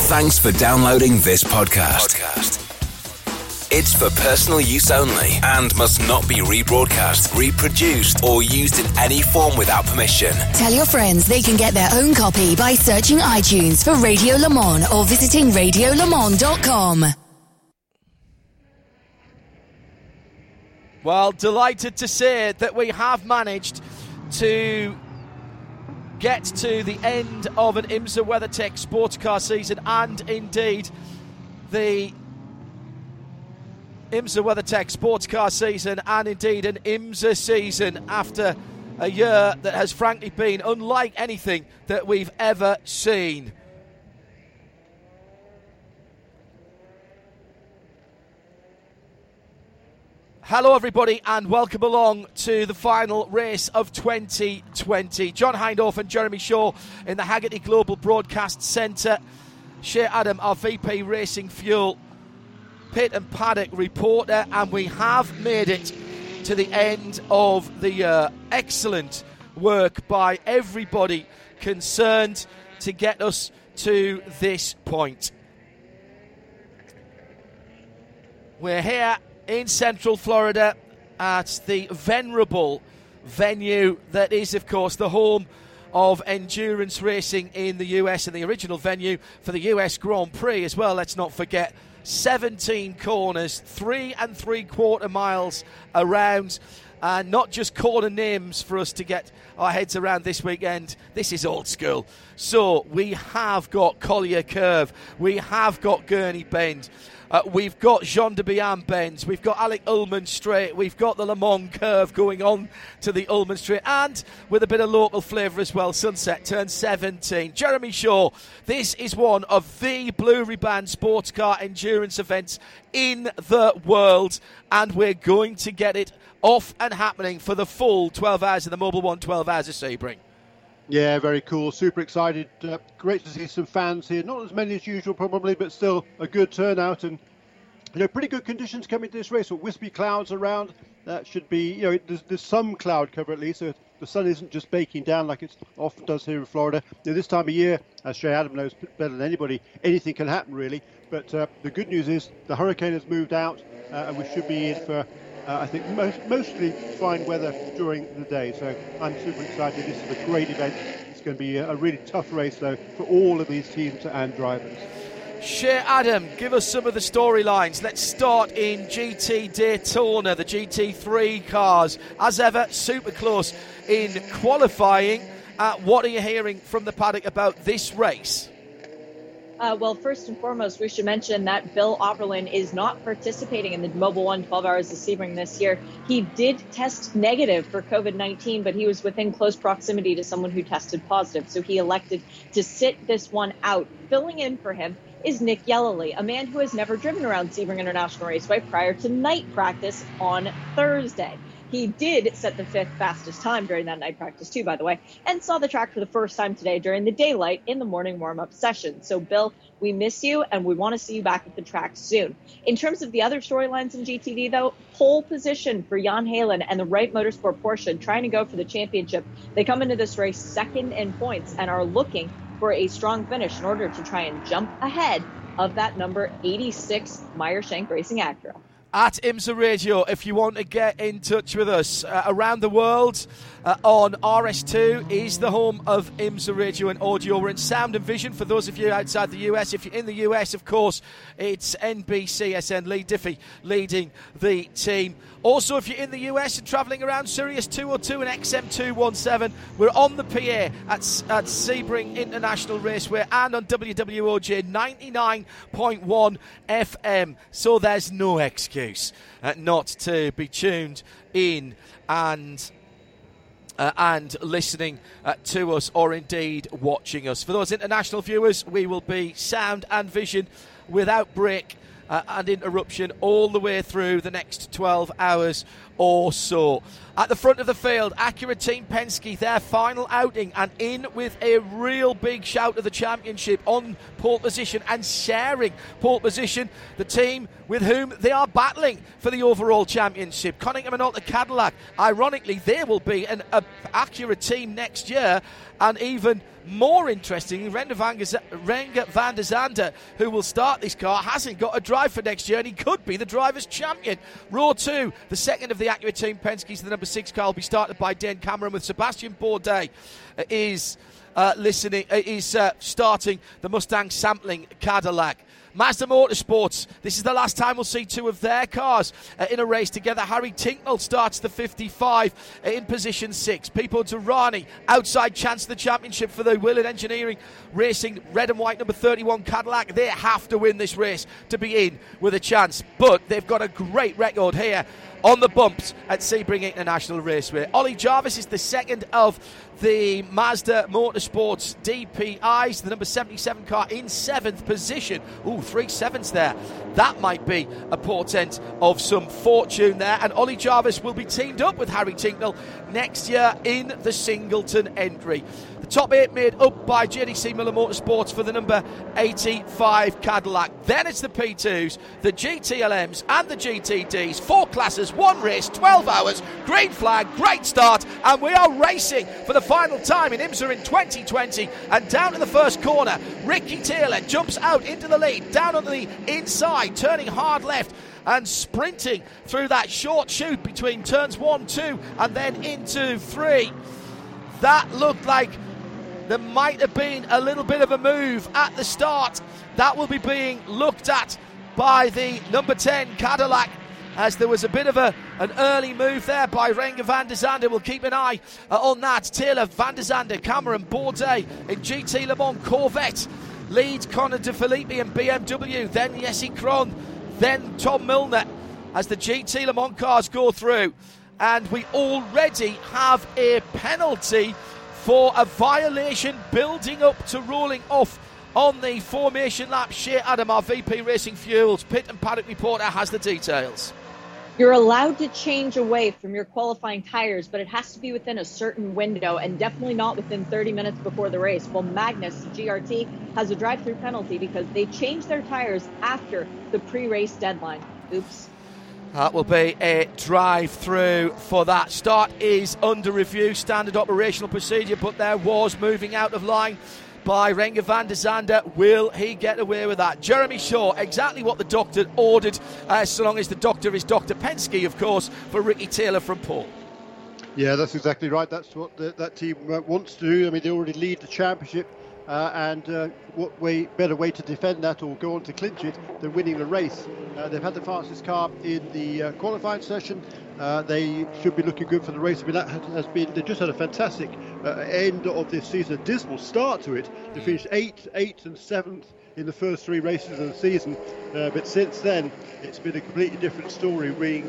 Thanks for downloading this podcast. It's for personal use only and must not be rebroadcast, reproduced, or used in any form without permission. Tell your friends they can get their own copy by searching iTunes for Radio Le Mans or visiting radiolemans.com. Well, delighted to say that we have managed to get to the end of an IMSA WeatherTech sports car season, and indeed the IMSA WeatherTech sports car season, and indeed an IMSA season after a year that has frankly been unlike anything that we've ever seen. Hello everybody and welcome along to the final race of 2020. John Hindhaugh and Jeremy Shaw in the Haggerty Global Broadcast Centre. Shea Adam, our VP Racing Fuel pit and paddock reporter, and we have made it to the end of the year. Excellent work by everybody concerned to get us to this point. We're here in Central Florida at the venerable venue that is, of course, the home of endurance racing in the US and the original venue for the US Grand Prix as well. Let's not forget 17 corners, 3 3/4 miles around, and not just corner names for us to get our heads around this weekend. This is old school. So we have got Collier Curve, we have got Gurney Bend, we've got Jean de Bihan Bends, we've got Alec Ullman Straight, we've got the Le Mans Curve going on to the Ullman Straight, and with a bit of local flavour as well, Sunset Turn 17. Jeremy Shaw, this is one of the Blue Ribbon sports car endurance events in the world, and we're going to get it off and happening for the full 12 hours of the Mobil 1 12 hours of Sebring. Yeah, very cool. Super excited. Great to see some fans here. Not as many as usual, probably, but still a good turnout. And, pretty good conditions coming to this race. With wispy clouds around. That should be, there's some cloud cover at least. So the sun isn't just baking down like it often does here in Florida. This time of year, as Shea Adam knows better than anybody, anything can happen really. But the good news is the hurricane has moved out and we should be in for I think mostly fine weather during the day, so I'm super excited. This is a great event. It's going to be a really tough race, though, for all of these teams and drivers. Shea Adam, give us some of the storylines. Let's start in GT Daytona, the GT3 cars. As ever, super close in qualifying. What are you hearing from the paddock about this race? Well, first and foremost, we should mention that Bill Opperlin is not participating in the Mobil 1 12 Hours of Sebring this year. He did test negative for COVID-19, but he was within close proximity to someone who tested positive, so he elected to sit this one out. Filling in for him is Nick Yellowly, a man who has never driven around Sebring International Raceway prior to night practice on Thursday. He did set the 5th fastest time during that night practice too, by the way, and saw the track for the first time today during the daylight in the morning warm-up session. So, Bill, we miss you, and we want to see you back at the track soon. In terms of the other storylines in GTD, though, pole position for Jan Heylen and the Wright Motorsport Porsche trying to go for the championship. They come into this race second in points and are looking for a strong finish in order to try and jump ahead of that number 86 Meyer-Shank Racing Acura. At IMSA Radio, if you want to get in touch with us around the world, on RS2 is the home of IMSA Radio and Audio. We're in Sound and Vision for those of you outside the US. If you're in the US, of course, it's NBCSN, Lee Diffie leading the team. Also, if you're in the US and travelling around Sirius 202 and XM 217, we're on the PA at Sebring International Raceway and on WWOJ 99.1 FM. So there's no excuse not to be tuned in and listening to us, or indeed watching us. For those international viewers, we will be sound and vision without break and interruption all the way through the next 12 hours or so. At the front of the field, Acura Team Penske, their final outing, and in with a real big shout of the championship on pole position and sharing pole position, the team with whom they are battling for the overall championship, Konica Minolta Cadillac. Ironically, they will be an Acura team next year, and even more interesting, Renger van der Zande, who will start this car, hasn't got a drive for next year, and he could be the Drivers' Champion. Row 2, the second of the Acura Team Penske's, the number 6 car will be started by Dane Cameron, with Sebastian Bourdais starting the Mustang sampling Cadillac. Mazda Motorsports, this is the last time we'll see 2 of their cars in a race together. Harry Tincknell starts the 55 in position 6. Pipo Derani, outside chance of the championship for the Willard Engineering Racing red and white number 31 Cadillac. They have to win this race to be in with a chance, but they've got a great record here on the bumps at Sebring International Raceway. Ollie Jarvis is the second of the Mazda Motorsports DPIs, the number 77 car in 7th position. Ooh, 3 7s there. That might be a portent of some fortune there. And Ollie Jarvis will be teamed up with Harry Tincknell next year in the Singleton entry. The top 8 made up by JDC Miller Motorsports for the number 85 Cadillac. Then it's the P2s, the GTLMs and the GTDs. 4 classes, 1 race, 12 hours, green flag, great start, and we are racing for the final time in IMSA in 2020. And down to the first corner, Ricky Taylor jumps out into the lead, down on the inside, turning hard left and sprinting through that short chute between turns 1, 2 and then into 3. That looked like there might have been a little bit of a move at the start. That will be being looked at by the number 10 Cadillac, as there was a bit of an early move there by Renger van der Zande. We'll keep an eye on that. Taylor, van der Zande, Cameron, Bourdais in GT Le Mans Corvette lead Connor De Philippi and BMW, then Jesse Krohn, then Tom Milner as the GT Le Mans cars go through. And we already have a penalty for a violation building up to rolling off on the formation lap. Shea Adam, our VP Racing Fuels pit and paddock reporter, has the details. You're allowed to change away from your qualifying tires, but it has to be within a certain window and definitely not within 30 minutes before the race. Well, Magnus GRT has a drive-through penalty because they changed their tires after the pre-race deadline. Oops. That will be a drive-through for that. Start is under review, standard operational procedure, but there was moving out of line by Renger van der Zande. Will he get away with that? Jeremy Shaw, exactly what the doctor ordered, so long as the doctor is Dr. Penske, of course, for Ricky Taylor from Paul. Yeah, that's exactly right. That's what that team wants to do. I mean, they already lead the championship. And what better way to defend that or go on to clinch it than winning the race? They've had the fastest car in the qualifying session. They should be looking good for the race. I mean, that has been, they just had a fantastic end of this season, a dismal start to it. They finished 8th and 7th in the first 3 races of the season, but since then it's been a completely different story, winning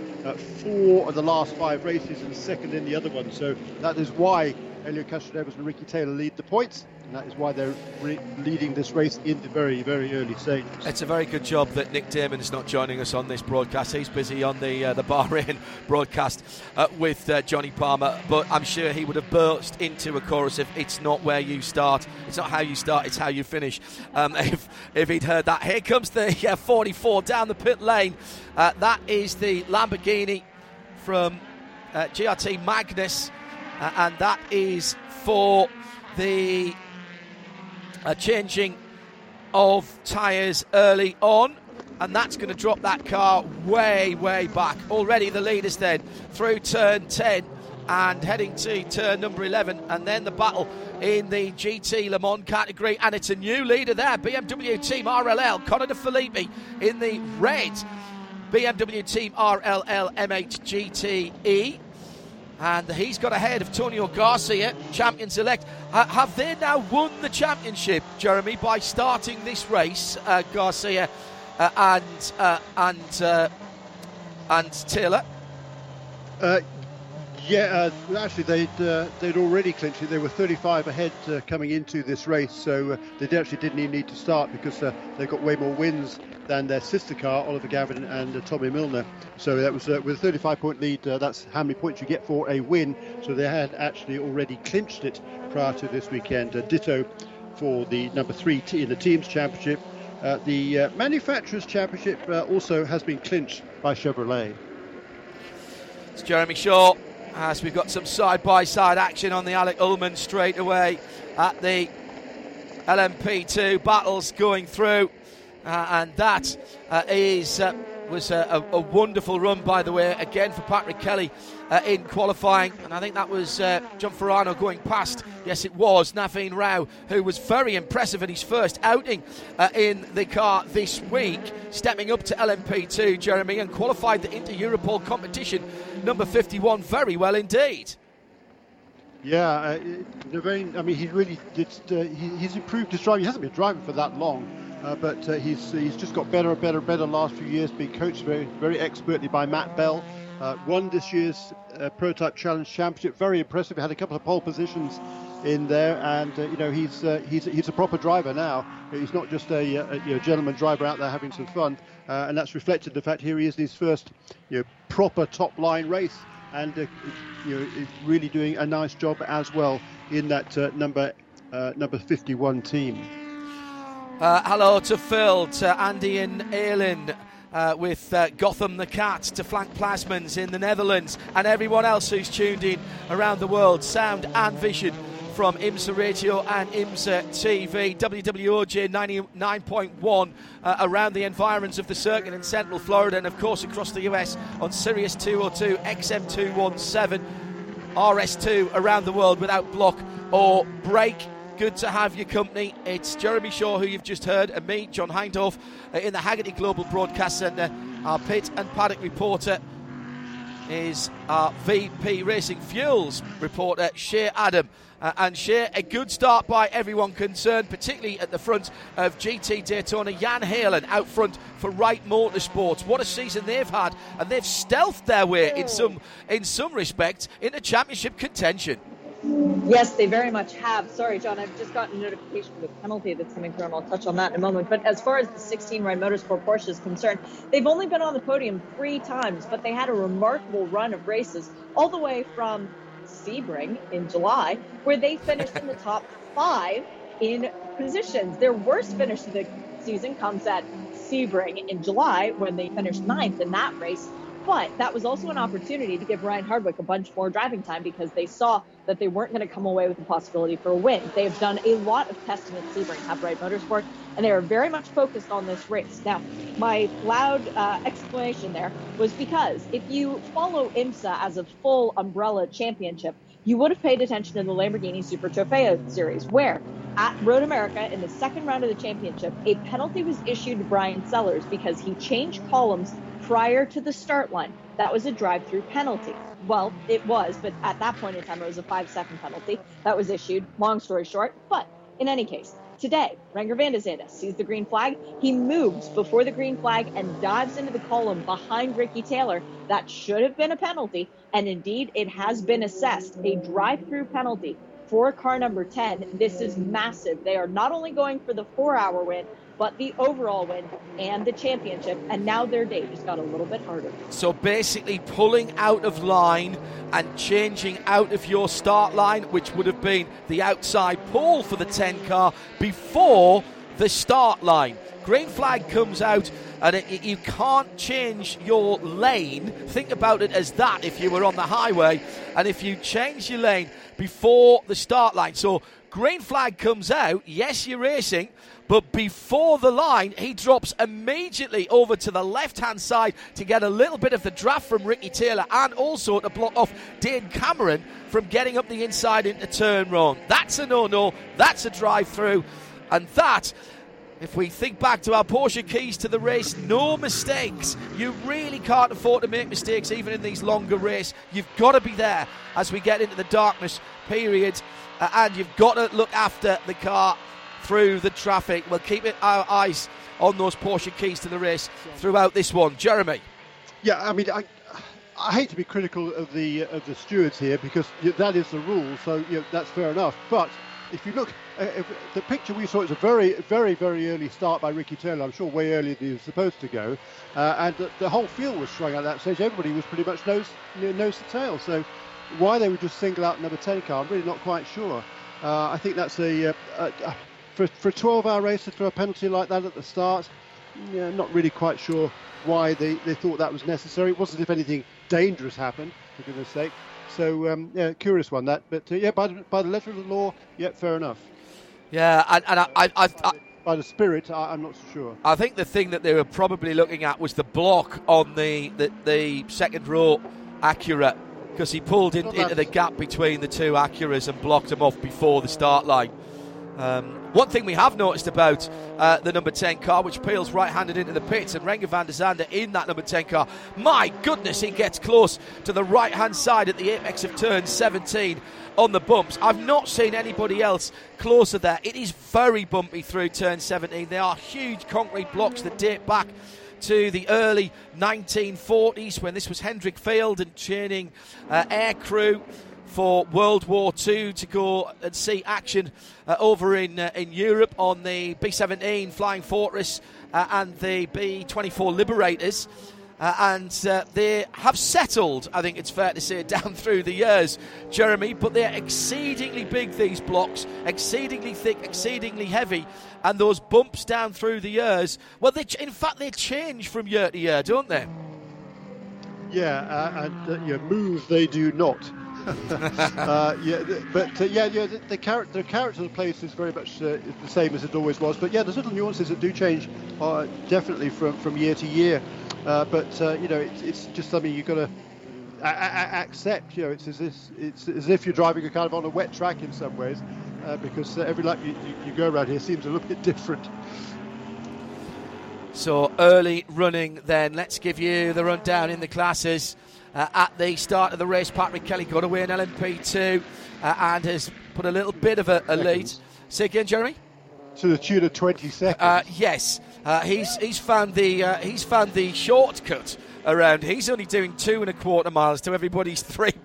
4 of the last 5 races and second in the other one. So that is why Helio Castroneves and Ricky Taylor lead the points, and that is why they're leading this race in the very, very early stages. It's a very good job that Nick Damon is not joining us on this broadcast. He's busy on the Bahrain broadcast with Johnny Palmer, but I'm sure he would have burst into a chorus of "It's not where you start, it's not how you start, it's how you finish." If he'd heard that. Here comes the 44 down the pit lane. That is the Lamborghini from GRT Magnus. And that is for the changing of tyres early on, and that's going to drop that car way, way back. Already the leaders then through turn 10 and heading to turn number 11, and then the battle in the GT Le Mans category, and it's a new leader there, BMW Team RLL, Connor De Philippi in the red BMW Team RLL MHGTE. And he's got ahead of Tonio Garcia, champions-elect. Have they now won the championship, Jeremy, by starting this race, Garcia and Taylor? Actually, they'd already clinched it. They were 35 ahead coming into this race, so they actually didn't even need to start because they got way more wins than their sister car, Oliver Gavin and Tommy Milner. So that was with a 35-point lead. That's how many points you get for a win. So they had actually already clinched it prior to this weekend. Ditto for the number 3 in the team's championship. The manufacturers' championship also has been clinched by Chevrolet. It's Jeremy Shaw, as we've got some side-by-side action on the Alec Ullman straight away at the LMP2 battles going through, and that was a wonderful run, by the way, again for Patrick Kelly in qualifying, and I think that was John Farano going past, yes it was, Naveen Rao, who was very impressive in his first outing in the car this week, stepping up to LMP2, Jeremy, and qualified the Inter-Europol competition number 51 very well indeed. Yeah, Naveen, I mean, he really did. He's improved his driving. He hasn't been driving for that long, but he's just got better and better and better the last few years, being coached very, very expertly by Matt Bell. Won this year's Prototype Challenge Championship. Very impressive. Had a couple of pole positions in there, and he's a proper driver now. He's not just a gentleman driver out there having some fun, and that's reflected in the fact here he is in his first proper top line race. And really doing a nice job as well in that number 51 team. Hello to Phil, to Andy and Aylin, with Gotham the Cat, to Flank Plasmans in the Netherlands, and everyone else who's tuned in around the world, sound and vision, from IMSA Radio and IMSA TV, WWOJ 99.1 around the environs of the circuit in Central Florida, and of course across the US on Sirius 202, XM 217, RS2 around the world without block or break. Good to have your company. It's Jeremy Shaw, who you've just heard, and me, John Hindhaugh, in the Haggerty Global Broadcast Centre. Our pit and paddock reporter is our VP Racing Fuels reporter, Shea Adam. And Shea, a good start by everyone concerned, particularly at the front of GT Daytona. Jan Halen out front for Wright Motorsports. What a season they've had, and they've stealthed their way in some respects into championship contention. Yes, they very much have. Sorry, John, I've just gotten a notification of the penalty that's coming through, and I'll touch on that in a moment. But as far as the 16 Wright Motorsport Porsche is concerned, they've only been on the podium 3 times, but they had a remarkable run of races all the way from Sebring in July, where they finished in the top 5 in positions. Their worst finish of the season comes at Sebring in July, when they finished 9th in that race. But that was also an opportunity to give Ryan Hardwick a bunch more driving time, because they saw that they weren't going to come away with the possibility for a win. They have done a lot of testing at Sebring, have Wright Motorsport, and they are very much focused on this race. Now, my loud explanation there was because if you follow IMSA as a full umbrella championship, you would have paid attention to the Lamborghini Super Trofeo Series, where at Road America in the second round of the championship, a penalty was issued to Brian Sellers because he changed columns prior to the start line. That was a drive-through penalty. Well, it was, but at that point in time, it was a 5-second penalty that was issued. Long story short, but in any case, today, Renger van der Zande sees the green flag. He moves before the green flag and dives into the column behind Ricky Taylor. That should have been a penalty, and indeed, it has been assessed a drive-through penalty for car number 10. This is massive. They are not only going for the 4-hour win, but the overall win and the championship, and now their day just got a little bit harder. So basically pulling out of line and changing out of your start line, which would have been the outside pole for the 10 car, before the start line. Green flag comes out, and you can't change your lane. Think about it as that if you were on the highway, and if you change your lane before the start line. So green flag comes out, yes, you're racing, but before the line, he drops immediately over to the left-hand side to get a little bit of the draft from Ricky Taylor, and also to block off Dane Cameron from getting up the inside into turn one. That's a no-no, that's a drive-through, and that, if we think back to our Porsche keys to the race, no mistakes. You really can't afford to make mistakes even in these longer races. You've got to be there as we get into the darkness period, and you've got to look after the car through the traffic. We'll keep our eyes on those Porsche keys to the race throughout this one. Jeremy? Yeah, I mean, I hate to be critical of the stewards here, because that is the rule, so that's fair enough. But if you look, the picture we saw, it's a very, very, very early start by Ricky Taylor. I'm sure way earlier than he was supposed to go, and the whole field was strung at that stage. Everybody was pretty much nose to tail. So why they would just single out number 10 car, I'm really not quite sure. I think that's for a 12-hour race to throw a penalty like that at the start. Yeah, not really quite sure why they thought that was necessary. It wasn't as if anything dangerous happened, for goodness sake. So, curious one, that. But, by the letter of the law, fair enough. Yeah, and by the spirit, I'm not so sure. I think the thing that they were probably looking at was the block on the second row Acura, because he pulled into the gap between the two Acuras and blocked them off before the start line. One thing we have noticed about the number 10 car, which peels right-handed into the pits, and Renger van der Zande in that number 10 car, my goodness, he gets close to the right-hand side at the apex of turn 17 on the bumps. I've not seen anybody else closer there. It is very bumpy through turn 17. There are huge concrete blocks that date back to the early 1940s when this was Hendrick Field and training air crew for World War II to go and see action over in Europe on the B-17 Flying Fortress and the B-24 Liberators. And they have settled, I think it's fair to say, down through the years, Jeremy, but they're exceedingly big, these blocks, exceedingly thick, exceedingly heavy, and those bumps down through the years, well, in fact, they change from year to year, don't they? Yeah, and move they do not. The character of the place is very much the same as it always was. But yeah, there's little nuances that do change, definitely from year to year. It's just something you've got to accept. It's as if you're driving kind of on a wet track in some ways, because every lap you go around here seems a little bit different. So early running then. Let's give you the rundown in the classes. At the start of the race, Patrick Kelly got away in LMP2 and has put a little bit of a lead. Say again, Jeremy? To the tune of 20 seconds. Yes, he's found the shortcut around. He's only doing 2.25 miles to everybody's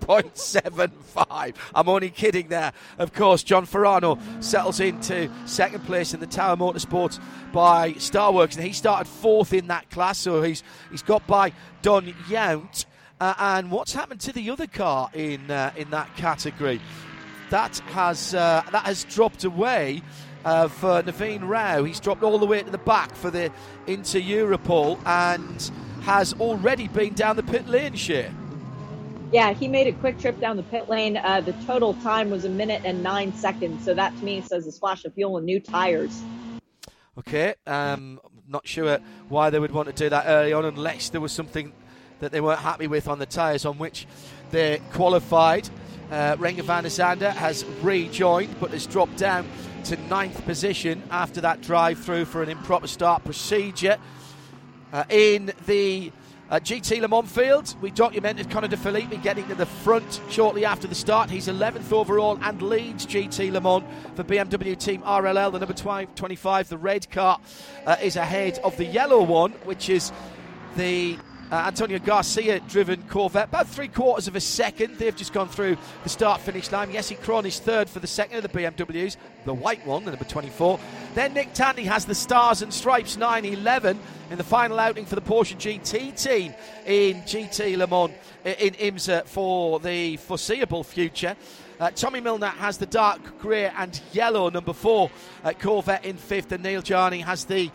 3.75. I'm only kidding there. Of course, John Ferrano settles into second place in the Tower Motorsports by Starworks, and he started fourth in that class, so he's got by Don Yount. And what's happened to the other car in that category? That has dropped away for Naveen Rao. He's dropped all the way to the back for the Inter Europol and has already been down the pit lane, Shea. Yeah, he made a quick trip down the pit lane. The total time was 1 minute and 9 seconds. So that to me says a splash of fuel and new tires. Okay, not sure why they would want to do that early on unless there was something that they weren't happy with on the tyres on which they qualified. Renger van der Zande has rejoined but has dropped down to 9th position after that drive through for an improper start procedure. In the GT Le Mans field, we documented Connor De Philippi getting to the front shortly after the start. He's 11th overall and leads GT Le Mans for BMW Team RLL. The number 25, the red car, is ahead of the yellow one, which is the Antonio Garcia-driven Corvette, about 3/4 of a second. They've just gone through the start-finish line. Jesse Krohn is third for the second of the BMWs, the white one, the number 24. Then Nick Tandy has the Stars and Stripes 911 in the final outing for the Porsche GT team in GT Le Mans in IMSA for the foreseeable future. Tommy Milner has the dark grey and yellow number 4 Corvette in 5th, and Neil Jarni has the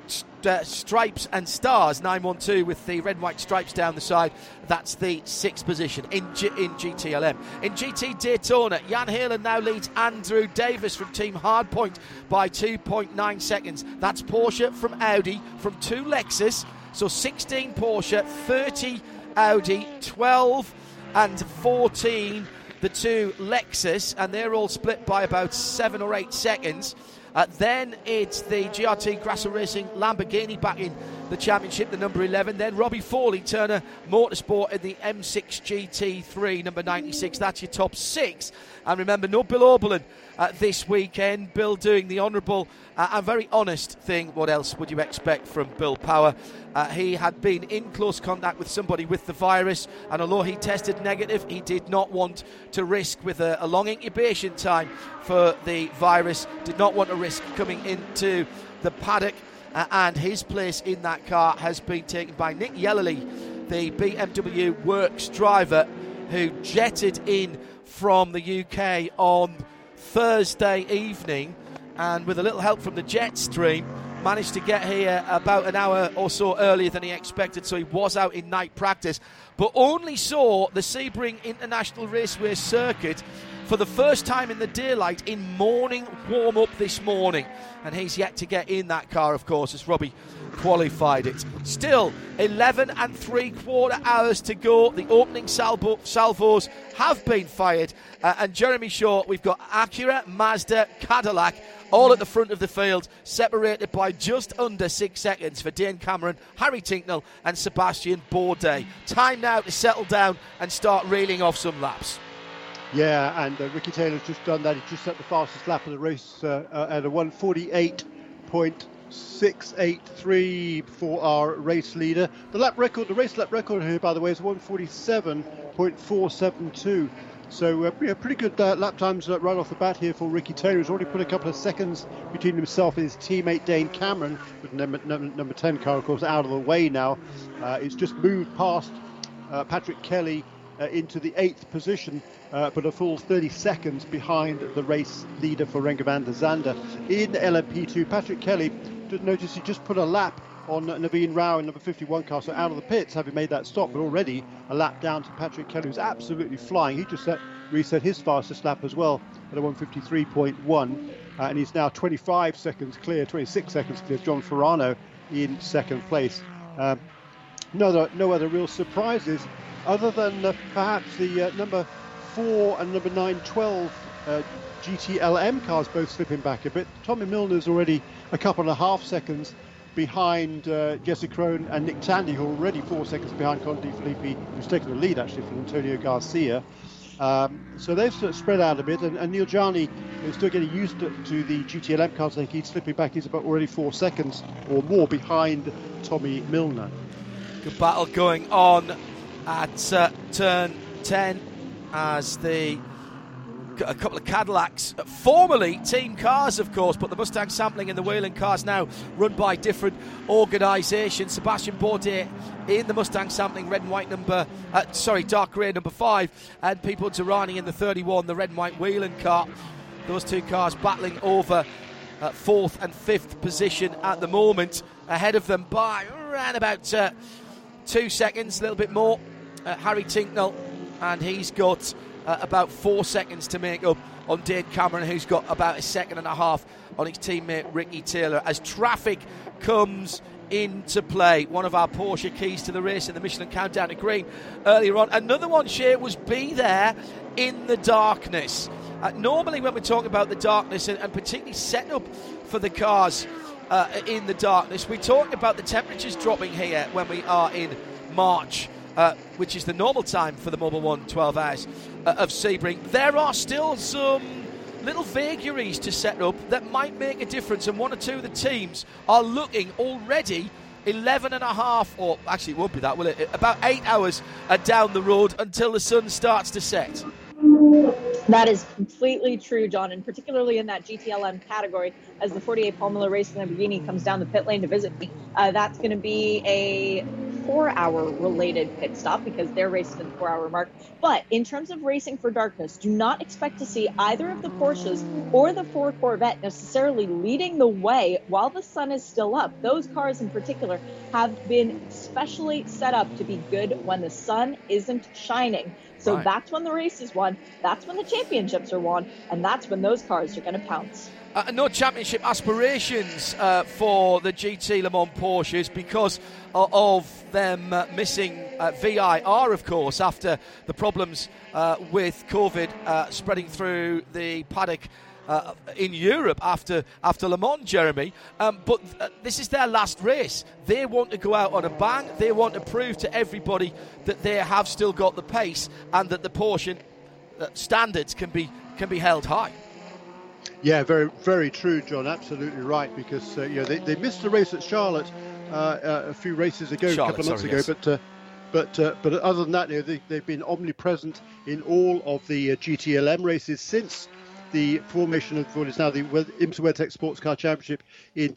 Stripes and Stars 912 with the red and white stripes down the side. That's the 6th position in GTLM. In GT Daytona, Jan Heylen now leads Andrew Davis from Team Hardpoint by 2.9 seconds. That's Porsche from Audi from 2 Lexus, so 16 Porsche, 30 Audi, 12 and 14 the 2 Lexus, and they're all split by about 7 or 8 seconds. Then it's the GRT Grasso Racing Lamborghini back in the championship, the number 11. Then Robbie Foley, Turner Motorsport in the M6 GT3, number 96. That's your top 6. And remember, no Bill Oberlin this weekend. Bill doing the honourable and very honest thing. What else would you expect from Bill Power? He had been in close contact with somebody with the virus, and although he tested negative, he did not want to risk with a long incubation time for the virus, did not want to risk coming into the paddock, and his place in that car has been taken by Nick Yellerly, the BMW Works driver, who jetted in from the UK on Thursday evening, and with a little help from the jet stream managed to get here about an hour or so earlier than he expected, so he was out in night practice, but only saw the Sebring International Raceway circuit for the first time in the daylight in morning warm-up this morning. And he's yet to get in that car, of course, as Robbie qualified it. Still 11 3/4 hours to go. The opening salvos have been fired. And Jeremy Shaw, we've got Acura, Mazda, Cadillac, all at the front of the field, separated by just under 6 seconds for Dane Cameron, Harry Tincknell and Sebastian Bourdais. Time now to settle down and start reeling off some laps. Yeah, and Ricky Taylor's just done that. He just set the fastest lap of the race at a 1:48.683 for our race leader. The race lap record here, by the way, is 1:47.472. So pretty good lap times right off the bat here for Ricky Taylor. He's already put a couple of seconds between himself and his teammate Dane Cameron, with number 10 car, of course, out of the way now. It's just moved past Patrick Kelly into the 8th position, but a full 30 seconds behind the race leader for Renger van der Zande. In LMP2, Patrick Kelly, did notice he just put a lap on Naveen Rao in number 51 car, so out of the pits, having made that stop, but already a lap down to Patrick Kelly, who's absolutely flying. He just reset his fastest lap as well at a 1:53.1, and he's now 26 seconds clear of John Ferrano in second place. No other real surprises, other than perhaps the number 4 and number 912 GTLM cars both slipping back a bit. Tommy Milner's already a couple and a half seconds behind Jesse Krohn and Nick Tandy, who are already 4 seconds behind Conde Filippi, who's taken the lead actually from Antonio Garcia. So they've sort of spread out a bit, and Neil Jani is still getting used to the GTLM cars. I think he's slipping back. He's about already 4 seconds or more behind Tommy Milner. Good battle going on at turn 10 as a couple of Cadillacs, formerly team cars, of course, but the Mustang Sampling and the Whelen cars now run by different organisations. Sebastian Bourdais in the Mustang Sampling red and white dark grey number 5, and Pipo Derani in the 31, the red and white Whelen car. Those two cars battling over 4th and 5th position at the moment. Ahead of them by around about 2 seconds, a little bit more, Harry Tincknell, and he's got about 4 seconds to make up on Dane Cameron, who's got about 1.5 seconds on his teammate Ricky Taylor, as traffic comes into play. One of our Porsche keys to the race in the Michelin Countdown to Green earlier on. Another one, Shea, was be there in the darkness. Normally when we're talking about the darkness and particularly setting up for the cars in the darkness, we talk about the temperatures dropping here when we are in March, which is the normal time for the Mobil 1 12 hours of Sebring. There are still some little vagaries to set up that might make a difference, and one or two of the teams are looking already 11.5, or actually it won't be that, will it? About 8 hours down the road until the sun starts to set. That is completely true, John, and particularly in that GTLM category, as the 48 Formula Racing Lamborghini comes down the pit lane to visit me. That's going to be a 4-hour related pit stop because they're racing at the 4-hour mark. But in terms of racing for darkness, do not expect to see either of the Porsches or the Ford Corvette necessarily leading the way while the sun is still up. Those cars in particular have been specially set up to be good when the sun isn't shining. So That's when the race is won, that's when the championships are won, and that's when those cars are going to pounce. No championship aspirations for the GT Le Mans Porsches because of them missing VIR, of course, after the problems with COVID spreading through the paddock in Europe after Le Mans, Jeremy. But this is their last race. They want to go out on a bang. They want to prove to everybody that they have still got the pace and that the Porsche standards can be held high. Yeah, very, very true, John. Absolutely right, because they missed the race at Charlotte a few races ago, a couple of months ago. Yes. But other than that, they've been omnipresent in all of the GTLM races since the formation of what is now the IMSA WeatherTech Sports Car Championship in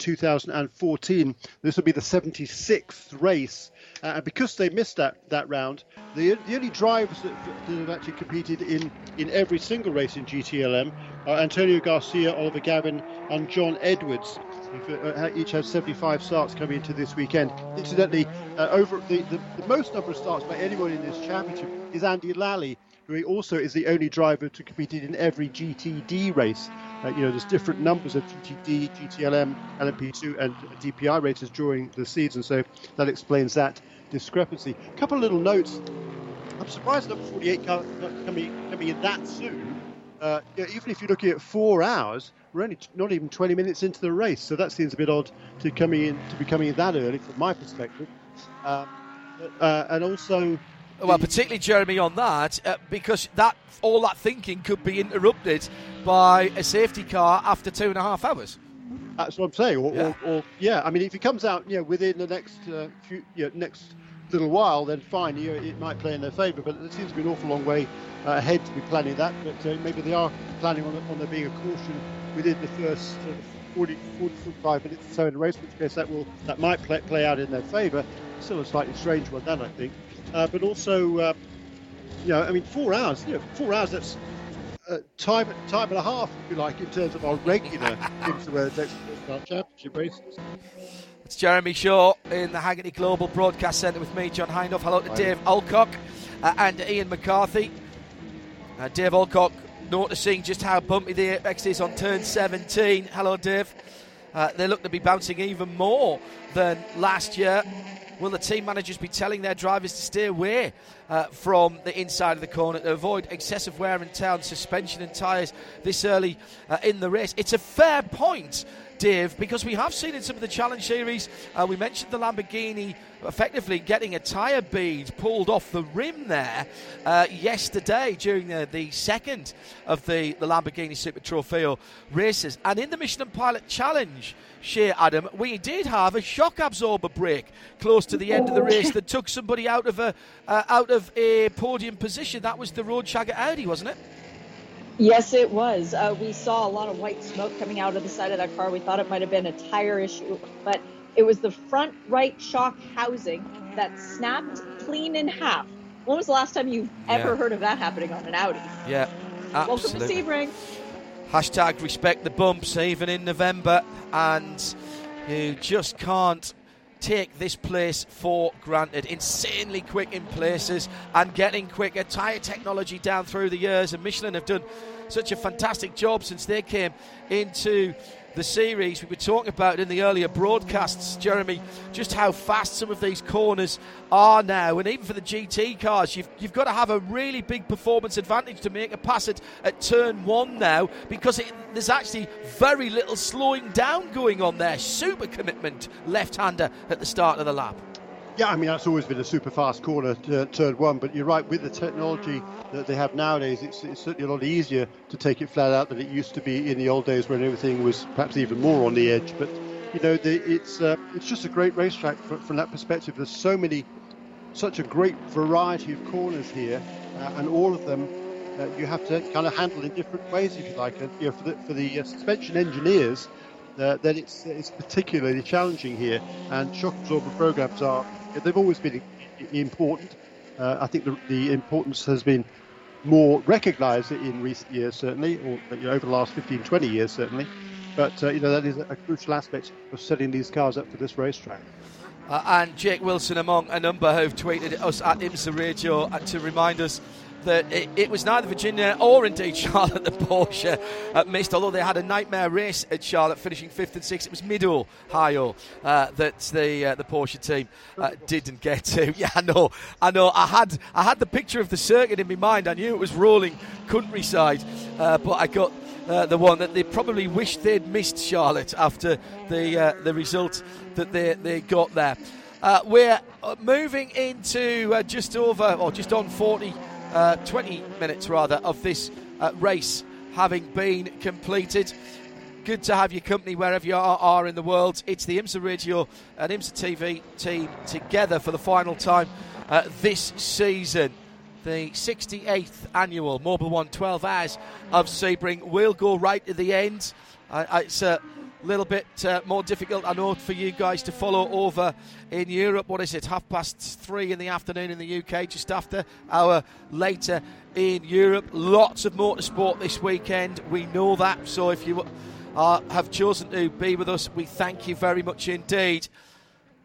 2014. This will be the 76th race. And because they missed that round, the only drivers that have actually competed in every single race in GTLM are Antonio Garcia, Oliver Gavin and John Edwards. Each have 75 starts coming into this weekend. Incidentally, over the most number of starts by anyone in this championship is Andy Lally, who also is the only driver to compete in every GTD race. There's different numbers of GTD, GTLM, LMP2 and DPI races during the season, so that explains that discrepancy. A couple of little notes. I'm surprised number 48 coming in that soon. Even if you're looking at 4 hours, we're only not even 20 minutes into the race, so that seems a bit odd to be coming in that early from my perspective. And also, well, particularly Jeremy on that, because all that thinking could be interrupted by a safety car after 2.5 hours. That's what I'm saying. Or I mean, if he comes out, within the next next little while, then fine. It might play in their favour, but it seems to be an awful long way ahead to be planning that. But maybe they are planning on there being a caution within the first 45 minutes or so in the race, in which case that might play out in their favour. Still a slightly strange one, then I think. But also, 4 hours. 4 hours. That's time and a half, if you like, in terms of our regular IMSA Next Championship races. It's Jeremy Shaw in the Haggerty Global Broadcast Centre with me, John Hindhaugh. Hello to Dave Alcock and Ian McCarthy. Dave Alcock noticing just how bumpy the Apex is on turn 17. Hello, Dave. They look to be bouncing even more than last year. Will the team managers be telling their drivers to stay away from the inside of the corner to avoid excessive wear and tear on suspension and tyres this early in the race? It's a fair point, Dave, because we have seen in some of the Challenge Series, we mentioned the Lamborghini effectively getting a tyre bead pulled off the rim there yesterday during the second of the Lamborghini Super Trofeo races. And in the Michelin Pilot Challenge, Shea Adam, we did have a shock absorber break close to the end of the race that took somebody out of a podium position. That was the Roadshagger Audi, wasn't it? Yes, it was. We saw a lot of white smoke coming out of the side of that car. We thought it might have been a tire issue, but it was the front right shock housing that snapped clean in half. When was the last time you've ever heard of that happening on an Audi? Yeah, absolutely. Welcome to Sebring. Hashtag respect the bumps, even in November, and you just can't take this place for granted. Insanely quick in places and getting quicker. Tyre technology down through the years, and Michelin have done such a fantastic job since they came into the series. We were talking about in the earlier broadcasts, Jeremy, just how fast some of these corners are now, and even for the GT cars, you've got to have a really big performance advantage to make a pass at turn 1 now, because there's actually very little slowing down going on there. Super commitment left-hander at the start of the lap. Yeah, I mean, that's always been a super fast corner, turn 1, but you're right, with the technology that they have nowadays, it's certainly a lot easier to take it flat out than it used to be in the old days when everything was perhaps even more on the edge. But, it's just a great racetrack from that perspective. There's such a great variety of corners here, and all of them you have to kind of handle in different ways, if you like. And, for the suspension engineers, then it's particularly challenging here, and shock absorber programs they've always been important. I think the importance has been more recognised in recent years, certainly, or over the last 15-20 years, certainly. But that is a crucial aspect of setting these cars up for this racetrack. And Jake Wilson among a number who've tweeted us at IMSA Radio to remind us that it was neither Virginia or indeed Charlotte that Porsche missed, although they had a nightmare race at Charlotte, finishing 5th and 6th. It was Mid-Ohio that the Porsche team didn't get to. Yeah, I know. I had the picture of the circuit in my mind. I knew it was rolling countryside, but I got the one that they probably wished they'd missed Charlotte after the result that they got there. We're moving into just on 20 minutes rather of this race having been completed. Good to have your company wherever you are in the world. It's the IMSA Radio and IMSA TV team together for the final time this season. The 68th annual Mobil 1 12 Hours of Sebring will go right to the end. It's a little bit more difficult, I know, for you guys to follow over in Europe. What is it, 3:30 in the afternoon in the UK, just after hour later in Europe. Lots of motorsport this weekend, we know that. So if you have chosen to be with us, we thank you very much indeed.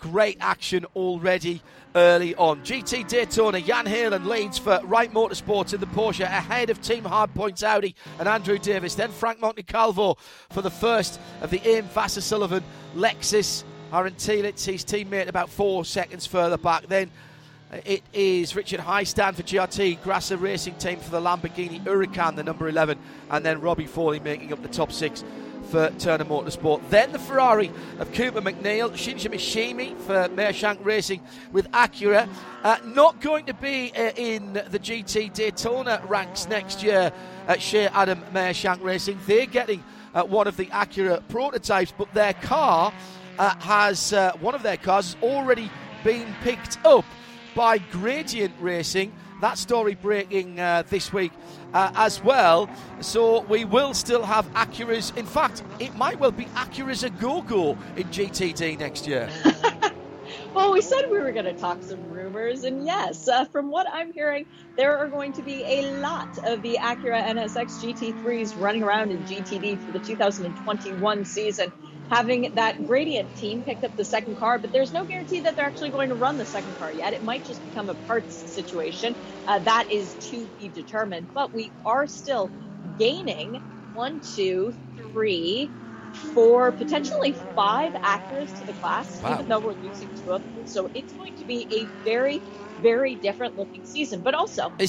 great action already early on. GT Daytona, Jan Heylen leads for Wright Motorsports in the Porsche ahead of Team Hardpoint Audi and Andrew Davis. Then Frank Montecalvo for the first of the AIM Vassar Sullivan Lexus. Aaron Telitz, his teammate, about 4 seconds further back. Then it is Richard Highstand for GRT Grasser Racing Team for the Lamborghini Huracan, the number 11. And then Robbie Foley making up the top 6 for Turner Motorsport. Then the Ferrari of Cooper McNeil, Shinji Mishimi for Mershank Racing with Acura. Not going to be in the GT Daytona ranks next year at Shea Adam Mershank Racing. They're getting one of the Acura prototypes, but their car one of their cars has already been picked up by Gradient Racing. That story breaking this week as well. So we will still have Acuras. In fact, it might well be Acuras a go-go in GTD next year. Well, we said we were going to talk some rumors, and yes, from what I'm hearing, there are going to be a lot of the Acura NSX GT3s running around in GTD for the 2021 season. Having that Gradient team picked up the second car, but there's no guarantee that they're actually going to run the second car yet. It might just become a parts situation. That is to be determined. But we are still gaining 1, 2, 3, 4, potentially 5 Acuras to the class, even though we're losing 2 of them. So it's going to be a very, very different looking season. But also, are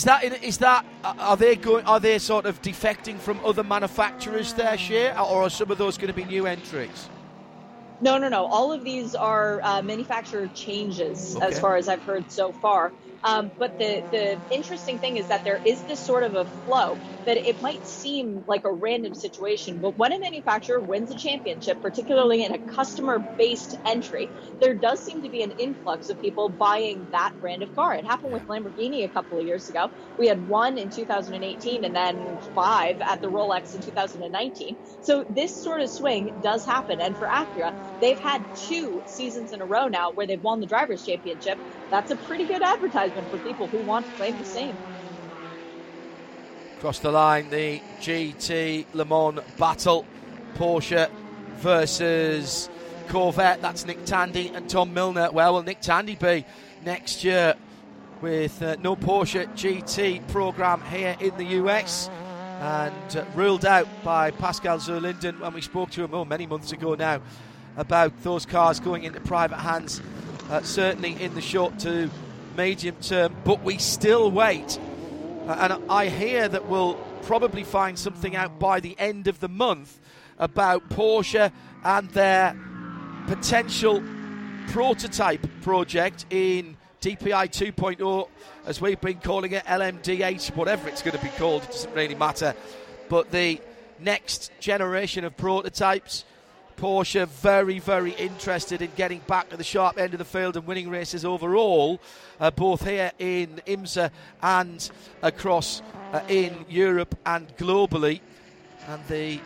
they sort of defecting from other manufacturers there, Shea, or are some of those going to be new entries? No. All of these are manufacturer changes, as far as I've heard so far. But the interesting thing is that there is this sort of a flow that it might seem like a random situation, but when a manufacturer wins a championship, particularly in a customer-based entry, there does seem to be an influx of people buying that brand of car. It happened with Lamborghini a couple of years ago. We had 1 in 2018 and then 5 at the Rolex in 2019. So this sort of swing does happen. And for Acura, they've had 2 seasons in a row now where they've won the Drivers' Championship. That's a pretty good advertisement for people who want to claim the same. Across the line, the GT Le Mans battle. Porsche versus Corvette. That's Nick Tandy and Tom Milner. Well, will Nick Tandy be next year with no Porsche GT program here in the US? And ruled out by Pascal Zurlinden when we spoke to him many months ago now about those cars going into private hands, certainly in the short to medium term. But we still wait. And I hear that we'll probably find something out by the end of the month about Porsche and their potential prototype project in DPI 2.0, as we've been calling it, LMDH, whatever it's going to be called, it doesn't really matter. But the next generation of prototypes, Porsche very, very interested in getting back to the sharp end of the field and winning races overall, both here in IMSA and across in Europe and globally. And the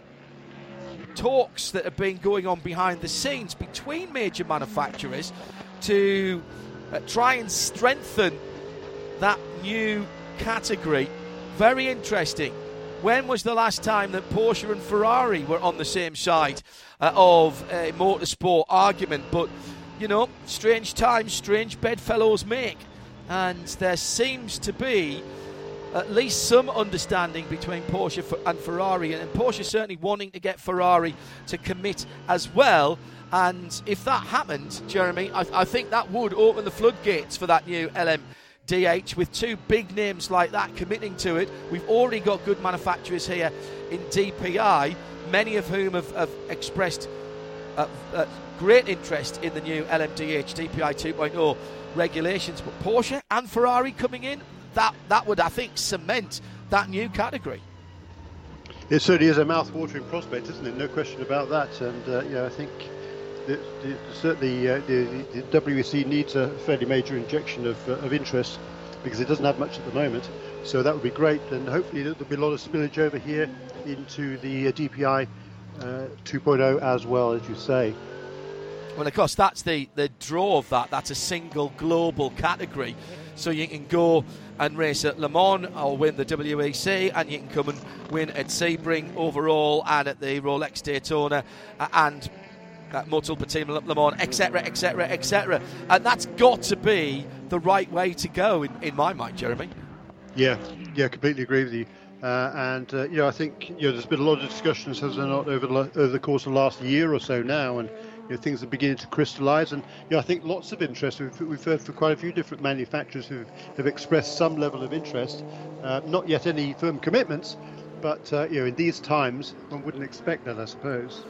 talks that have been going on behind the scenes between major manufacturers to try and strengthen that new category, very interesting. When was the last time that Porsche and Ferrari were on the same side of a motorsport argument? But, you know, strange times, strange bedfellows make. And there seems to be at least some understanding between Porsche and Ferrari. And Porsche certainly wanting to get Ferrari to commit as well. And if that happened, Jeremy, I think that would open the floodgates for that new LMDH with 2 big names like that committing to it. We've already got good manufacturers here in DPI, many of whom have expressed great interest in the new LMDH DPI 2.0 regulations. But Porsche and Ferrari coming in, that would, I think, cement that new category. It certainly is a mouth-watering prospect, isn't it? No question about that. And I think certainly the WEC needs a fairly major injection of interest, because it doesn't have much at the moment. So that would be great, and hopefully there'll be a lot of spillage over here into the DPI 2.0 as well, as you say. Well, of course, that's the draw of that. That's a single global category. So you can go and race at Le Mans or win the WEC, and you can come and win at Sebring overall and at the Rolex Daytona and Motul, Team Le Mans, etc., etc., etc. And that's got to be the right way to go, in my mind, Jeremy. Yeah, completely agree with you. I think there's been a lot of discussions, has there not, over the course of the last year or so now, and things are beginning to crystallise. And I think lots of interest. We've heard from quite a few different manufacturers who have expressed some level of interest. Not yet any firm commitments, but in these times, one wouldn't expect that, I suppose.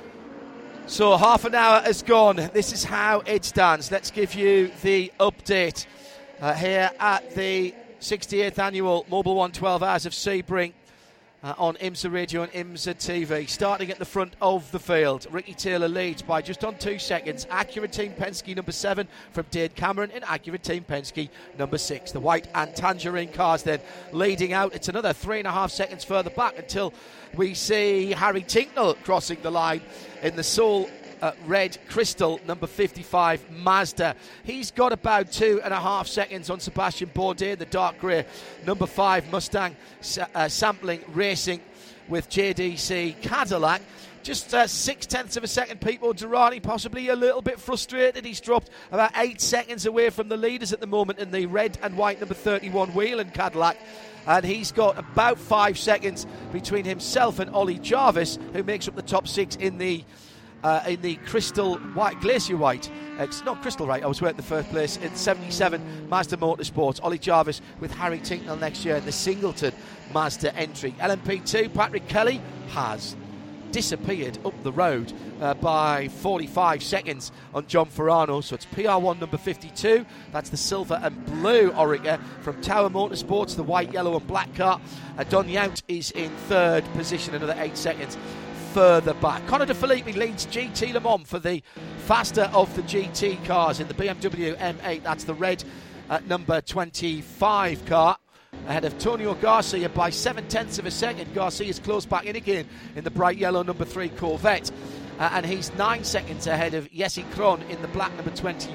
So half an hour has gone. This is how it stands. Let's give you the update here at the 68th annual Mobil 1 12 Hours of Sebring on IMSA Radio and IMSA TV. Starting at the front of the field, Ricky Taylor leads by just on 2 seconds. Acura Team Penske number 7 from Dade Cameron, and Acura Team Penske number 6. The white and tangerine cars then leading out. It's another 3.5 seconds further back until we see Harry Tincknell crossing the line in the Soul red crystal number 55 Mazda. He's got about 2.5 seconds on Sebastian Bourdais, the dark grey number 5 Mustang sampling racing with JDC Cadillac. Just 0.6 of a second, Pipo Derani possibly a little bit frustrated. He's dropped about 8 seconds away from the leaders at the moment in the red and white number 31 Whelen Cadillac. And he's got about 5 seconds between himself and Ollie Jarvis, who makes up the top 6 in the crystal white, glacier white. It's not crystal white. I was in the first place in 77 Mazda Motorsports. Ollie Jarvis with Harry Tincknell next year in the Singleton Mazda entry. LMP2, Patrick Kelly has disappeared up the road by 45 seconds on John Ferrano. So it's PR1 number 52. That's the silver and blue Oreca from Tower Motorsports, the white, yellow and black car. Don Yount is in third position, another 8 seconds further back. Conor De Phillippi leads GT Le Mans for the faster of the GT cars in the BMW M8. That's the red number 25 car, ahead of Antonio Garcia by 0.7 of a second. Garcia's close back in again in the bright yellow number 3 Corvette, and he's 9 seconds ahead of Jesse Krohn in the black number 20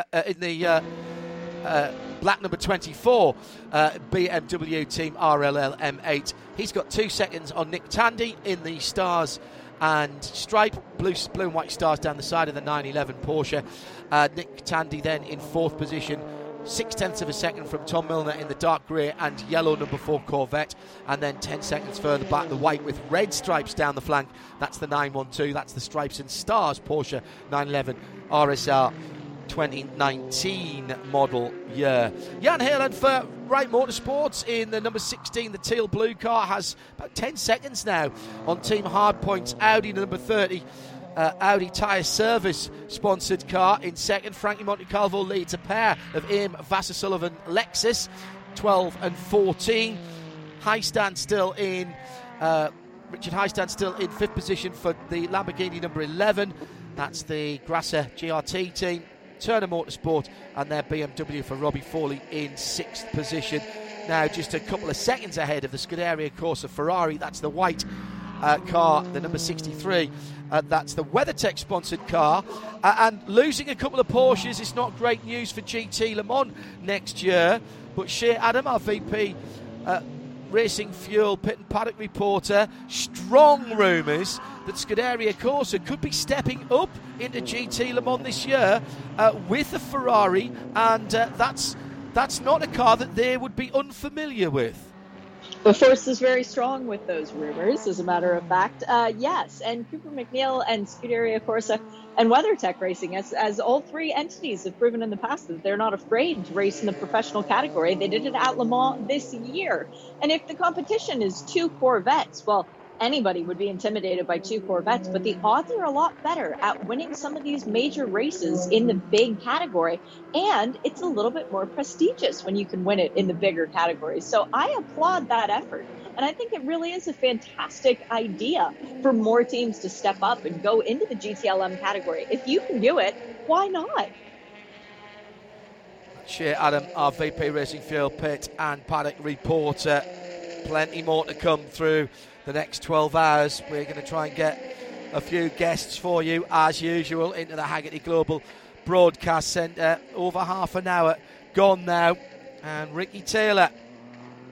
black number 24 BMW Team RLL M8. He's got 2 seconds on Nick Tandy in the stars and stripe, blue and white stars down the side of the 911 Porsche. Nick Tandy then in 4th position, 0.6 of a second from Tom Milner in the dark grey and yellow number 4 Corvette, and then 10 seconds further back, the white with red stripes down the flank. That's the 912. That's the stripes and stars Porsche 911 RSR 2019 model year. Jan Heylen for Wright Motorsports in the number 16, the teal blue car, has about 10 seconds now on Team Hardpoint's Audi number 30. Audi Tyre Service sponsored car in second. Frankie Montecalvo leads a pair of AIM Vassar Sullivan Lexus, 12 and 14. Richard Highstand still in 5th position for the Lamborghini number 11. That's the Grasser GRT team. Turner Motorsport and their BMW for Robbie Foley in 6th position. Now just a couple of seconds ahead of the Scuderia Corsa Ferrari. That's the white car, the number 63. That's the WeatherTech sponsored car. And losing a couple of Porsches is not great news for GT Le Mans next year. But Shea Adam, our VP Racing Fuel Pit and Paddock reporter, strong rumours that Scuderia Corsa could be stepping up into GT Le Mans this year with a Ferrari, and that's not a car that they would be unfamiliar with. The force is very strong with those rumors, as a matter of fact. Yes, and Cooper McNeil and Scuderia Corsa and WeatherTech Racing, as all 3 entities have proven in the past that they're not afraid to race in the professional category. They did it at Le Mans this year. And if the competition is 2 Corvettes, well, anybody would be intimidated by 2 Corvettes, but the odds are a lot better at winning some of these major races in the big category, and it's a little bit more prestigious when you can win it in the bigger categories. So I applaud that effort, and I think it really is a fantastic idea for more teams to step up and go into the GTLM category. If you can do it, why not? Shea Adam, our VP Racing Fuel Pit and Paddock reporter. Plenty more to come through the next 12 hours. We're going to try and get a few guests for you, as usual, into the Haggerty Global Broadcast Centre. Over half an hour gone now. And Ricky Taylor,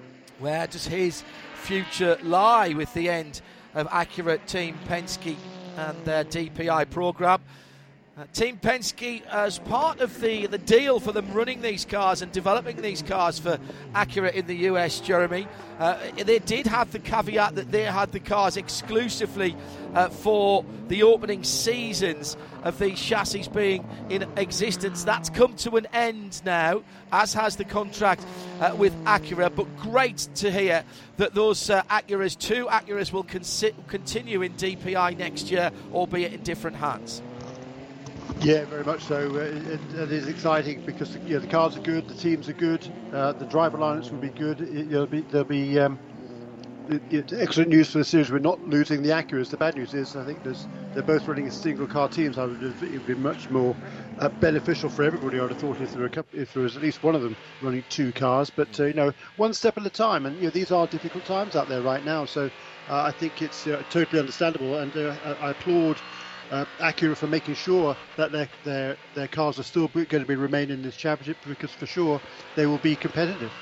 where does his future lie with the end of Acura Team Penske and their DPI programme. Team Penske, as part of the deal for them running these cars and developing these cars for Acura in the US, Jeremy, they did have the caveat that they had the cars exclusively for the opening seasons of these chassis being in existence. That's come to an end now, as has the contract with Acura, but great to hear that those two Acuras will continue in DPI next year, albeit in different hands. Yeah, very much so. It is exciting because the cars are good, the teams are good, the driver lineups will be good. There'll be excellent news for the series. We're not losing the Acuras. The bad news is I think they're both running as single car teams. It would be much more beneficial for everybody. I would have thought if there was at least one of them running two cars. But one step at a time. And these are difficult times out there right now. So I think it's totally understandable, and I applaud Acura for making sure that their cars are still going to remain in this championship, because for sure they will be competitive.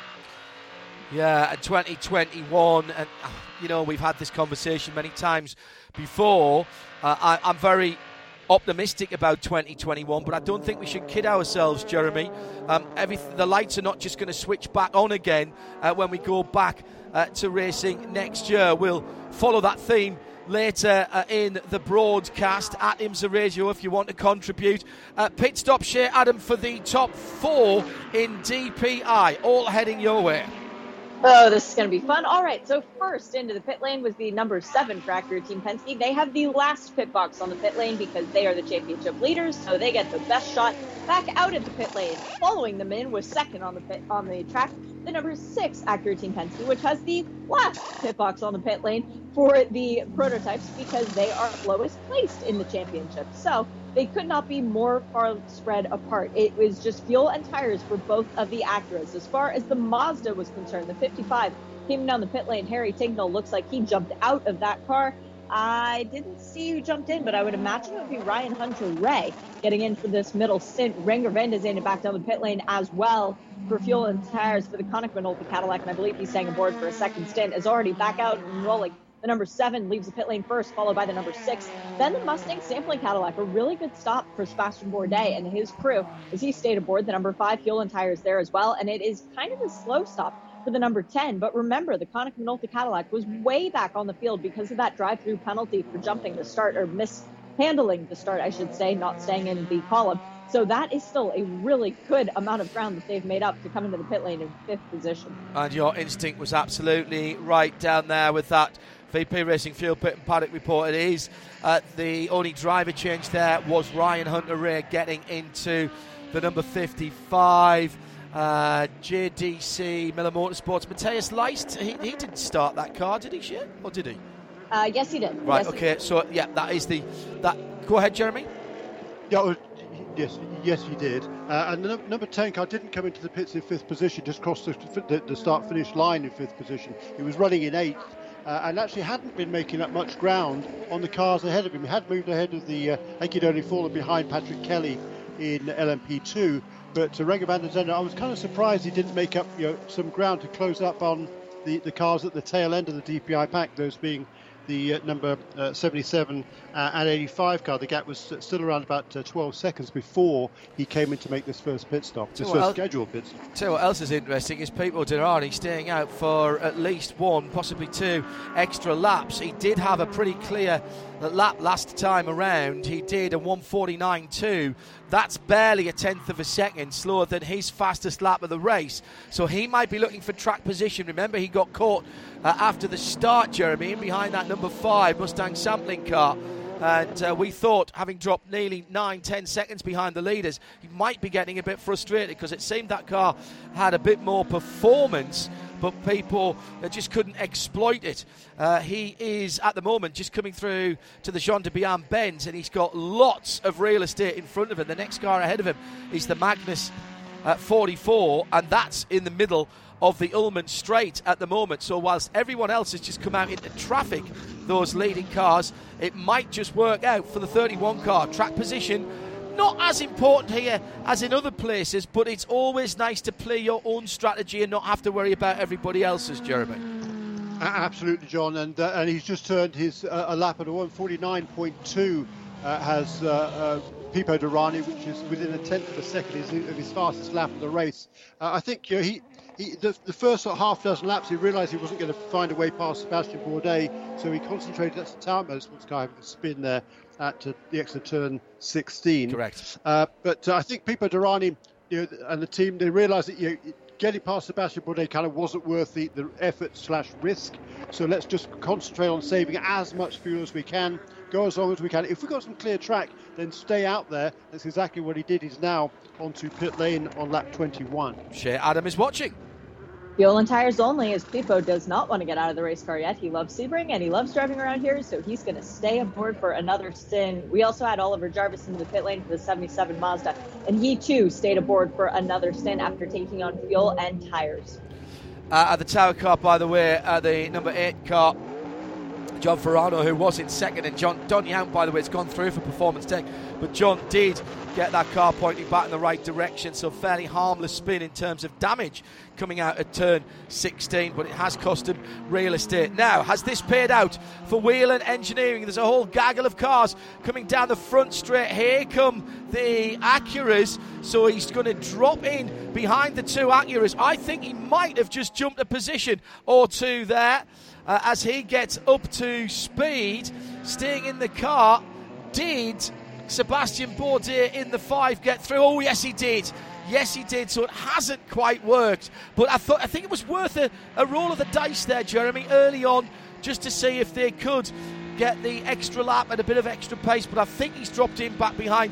Yeah, and 2021, and we've had this conversation many times before. I'm very optimistic about 2021, but I don't think we should kid ourselves, Jeremy. The lights are not just going to switch back on again when we go back to racing next year. We'll follow that theme later in the broadcast at IMSA Radio if you want to contribute. Pit stop share, Adam, for the top four in DPI, all heading your way. Oh, this is going to be fun. All right, so first into the pit lane was the number 7 for Acura Team Penske. They have the last pit box on the pit lane because they are the championship leaders, so they get the best shot back out at the pit lane. Following them in was second on the track, the number 6 Acura Team Penske, which has the last pit box on the pit lane for the prototypes because they are lowest placed in the championship. So they could not be more far spread apart. It was just fuel and tires for both of the Acuras. As far as the Mazda was concerned, the 55 came down the pit lane. Harry Tignall looks like he jumped out of that car. I didn't see who jumped in, but I would imagine it would be Ryan Hunter-Reay getting in for this middle stint. Renger Vendazane back down the pit lane as well for fuel and tires for the Konica Minolta Cadillac, and I believe he's staying aboard for a second stint, is already back out and rolling. The number 7 leaves the pit lane first, followed by the number 6. Then the Mustang sampling Cadillac, a really good stop for Sebastian Bourdais and his crew as he stayed aboard. The number 5 fuel and tires there as well, and it is kind of a slow stop for the number 10. But remember, the Konica Minolta Cadillac was way back on the field because of that drive-through penalty for jumping the start, or mishandling the start, I should say, not staying in the column. So that is still a really good amount of ground that they've made up to come into the pit lane in 5th position. And your instinct was absolutely right down there with that VP Racing Fuel Pit and Paddock report. It is the only driver change there was Ryan Hunter-Reay getting into the number 55. JDC Miller Motorsports. Matthias Leist, he didn't start that car, did he, Shane? Or did he? Yes, he did. Right, yes, okay, so yeah, that is Go ahead, Jeremy. Yeah, yes, he did. And the number 10 car didn't come into the pits in 5th position, just crossed the start-finish line in 5th position. He was running in 8th. And actually hadn't been making up much ground on the cars ahead of him. He had moved ahead of I think he'd only fallen behind Patrick Kelly in LMP2. But Renger Vendazane, I was kind of surprised he didn't make up some ground to close up on the cars at the tail end of the DPI pack, those being the number 77 and 85 car. The gap was still around about 12 seconds before he came in to make this first pit stop, this first scheduled pit stop. Tell you what else is interesting is Pete O'Donnell staying out for at least 1, possibly 2 extra laps. He did have a pretty clear lap last time around. He did a 1:49.2. That's barely a tenth of a second slower than his fastest lap of the race. So he might be looking for track position. Remember, he got caught after the start, Jeremy, in behind that number 5 Mustang sampling car. And we thought, having dropped nearly 9-10 seconds behind the leaders, he might be getting a bit frustrated because it seemed that car had a bit more performance, but people just couldn't exploit it. He is, at the moment, just coming through to the Jean de Bihan bends, and he's got lots of real estate in front of him. The next car ahead of him is the Magnus 44, and that's in the middle of the Ullman Straight at the moment. So whilst everyone else has just come out into traffic, those leading cars, it might just work out for the 31 car. Track position, not as important here as in other places, but it's always nice to play your own strategy and not have to worry about everybody else's, Jeremy. Absolutely, John, and he's just turned his a lap at a 1:49.2 has Pipo Derani, which is within a tenth of a second of his fastest lap of the race. I think the first half dozen laps he realised he wasn't going to find a way past Sebastian Bourdais, so he concentrated. That's the topmost guy having a spin there at the exit turn 16. Correct. But I think Pipo Derani, and the team, they realised that getting past Sebastian Bourdais kind of wasn't worth the effort/risk. So let's just concentrate on saving as much fuel as we can, go as long as we can. If we've got some clear track, then stay out there. That's exactly what he did. He's now onto pit lane on lap 21. Shea Adam is watching. Fuel and tires only, as Pipo does not want to get out of the race car yet. He loves Sebring and he loves driving around here, so he's going to stay aboard for another stint. We also had Oliver Jarvis into the pit lane for the 77 Mazda, and he too stayed aboard for another stint after taking on fuel and tires. At the tower car, by the way, the number 8 car, John Ferrano, who was in second, and Don Young, by the way, has gone through for performance tech, but John did get that car pointing back in the right direction, so fairly harmless spin in terms of damage coming out at turn 16, but it has cost him real estate. Now, has this paid out for Whelen Engineering? There's a whole gaggle of cars coming down the front straight. Here come the Acuras, so he's going to drop in behind the two Acuras. I think he might have just jumped a position or two there. As he gets up to speed, staying in the car. Did Sebastian Bourdais in the 5 get through? Oh, yes, he did. Yes, he did. So it hasn't quite worked. But I think it was worth a roll of the dice there, Jeremy, early on, just to see if they could get the extra lap and a bit of extra pace. But I think he's dropped in back behind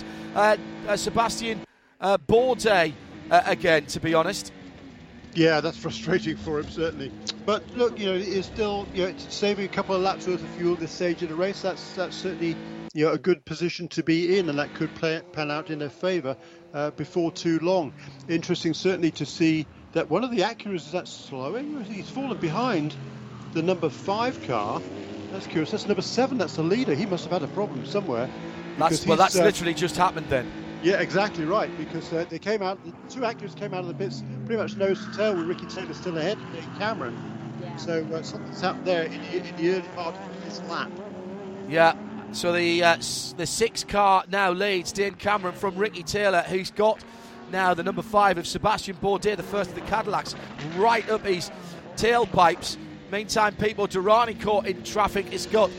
Sebastian Bourdais again, to be honest. Yeah, that's frustrating for him, certainly. But look, it's still it's saving a couple of laps worth of fuel this stage of the race. That's certainly a good position to be in, and that could pan out in their favour before too long. Interesting, certainly, to see that one of the Acuras is that slowing. He's fallen behind the number 5 car. That's curious. That's number 7. That's the leader. He must have had a problem somewhere. That's literally just happened then. Yeah, exactly right, because they came out, the two Acuras came out of the pits pretty much nose to tail with Ricky Taylor still ahead of Dane Cameron. Yeah. So something's happened there in the early part of this lap. Yeah, so the 6 car now leads Dane Cameron from Ricky Taylor, who's got now the number 5 of Sebastian Bourdais, the first of the Cadillacs, right up his tailpipes. Meantime, Pipo Derani caught in traffic. He's got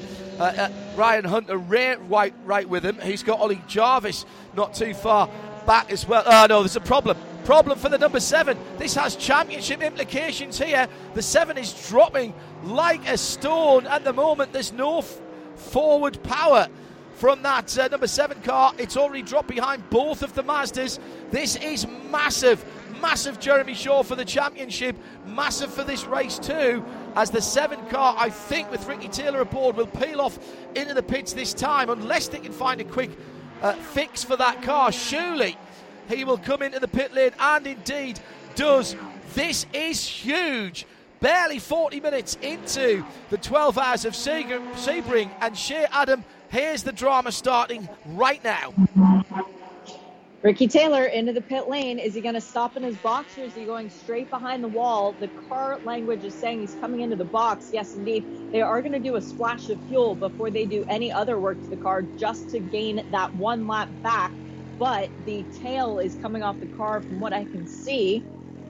Ryan Hunter right with him. He's got Ollie Jarvis not too far back as well. Oh no, there's a problem for the number 7. This has championship implications here. The 7 is dropping like a stone at the moment. There's no forward power from that number 7 car. It's already dropped behind both of the Mazdas. This is massive, Jeremy Shaw, for the championship. Massive for this race too, as the 7 car, I think, with Ricky Taylor aboard, will peel off into the pits this time, unless they can find a quick fix for that car. Surely he will come into the pit lane, and indeed does. This is huge. Barely 40 minutes into the 12 hours of Sebring, and Shea Adam, here's the drama starting right now. Ricky Taylor into the pit lane. Is he going to stop in his box, or is he going straight behind the wall? The car language is saying he's coming into the box. Yes, indeed. They are going to do a splash of fuel before they do any other work to the car, just to gain that 1 lap back. But the tail is coming off the car from what I can see.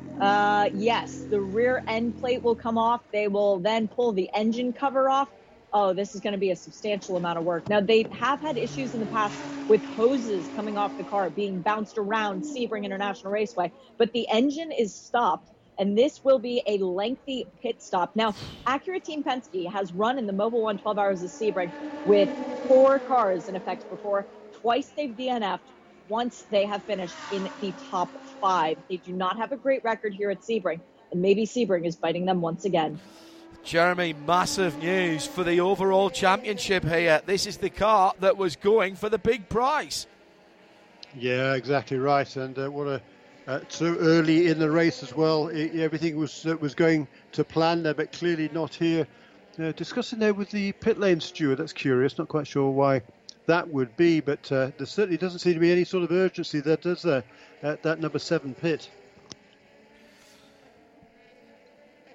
Yes, the rear end plate will come off. They will then pull the engine cover off. Oh, this is going to be a substantial amount of work. Now, they have had issues in the past with hoses coming off the car, being bounced around Sebring International Raceway, but the engine is stopped, and this will be a lengthy pit stop. Now, Acura Team Penske has run in the Mobil 1 12 Hours of Sebring with 4 cars in effect before. Twice they've DNF'd. Once they have finished in the top 5. They do not have a great record here at Sebring, and maybe Sebring is biting them once again. Jeremy, massive news for the overall championship here. This is the car that was going for the big prize. Yeah, exactly right. And what so early in the race as well. Everything was going to plan there, but clearly not here. Discussing there with the pit lane steward. That's curious. Not quite sure why that would be, but there certainly doesn't seem to be any sort of urgency there, does there, at that number 7 pit.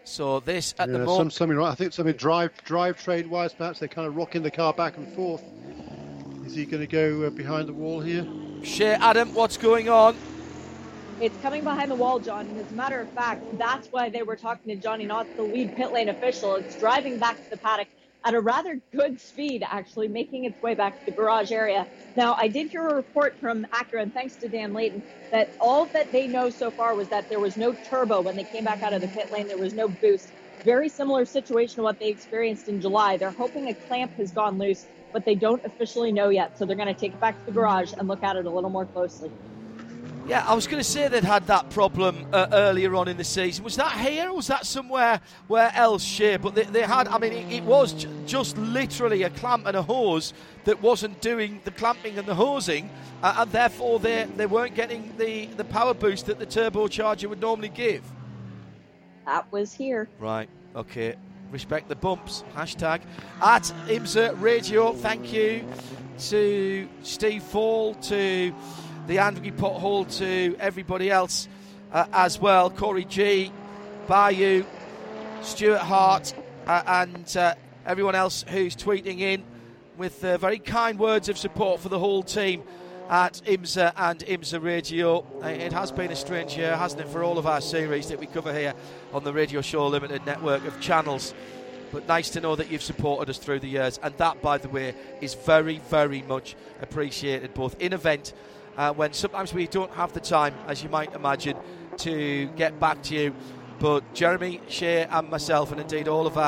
So this at the moment... Something right. I think something drivetrain wise, perhaps. They're kind of rocking the car back and forth. Is he going to go behind the wall here? Shea, Adam, what's going on? It's coming behind the wall, John. And as a matter of fact, that's why they were talking to Johnny Knott, the lead pit lane official. It's driving back to the paddock at a rather good speed, actually, making its way back to the garage area. Now, I did hear a report from Acura, and thanks to Dan Layton, that all that they know so far was that there was no turbo when they came back out of the pit lane. There was no boost. Very similar situation to what they experienced in July. They're hoping a clamp has gone loose, but they don't officially know yet. So they're going to take it back to the garage and look at it a little more closely. Yeah, I was going to say they'd had that problem earlier on in the season. Was that here or was that somewhere else, Shea? But they had, I mean, it was just literally a clamp and a hose that wasn't doing the clamping and the hosing, and therefore they weren't getting the power boost that the turbocharger would normally give. That was here. Right, okay. Respect the bumps. Hashtag at IMSA Radio. Thank you to Steve Fall, to the Andrew Pothole, to everybody else as well. Corey G, Bayou, Stuart Hart, and everyone else who's tweeting in with very kind words of support for the whole team at IMSA and IMSA Radio. It has been a strange year, hasn't it, for all of our series that we cover here on the Radio Show Limited network of channels. But nice to know that you've supported us through the years. And that, by the way, is very, very much appreciated, both in event, when sometimes we don't have the time, as you might imagine, to get back to you. But Jeremy, Shea and myself, and indeed all of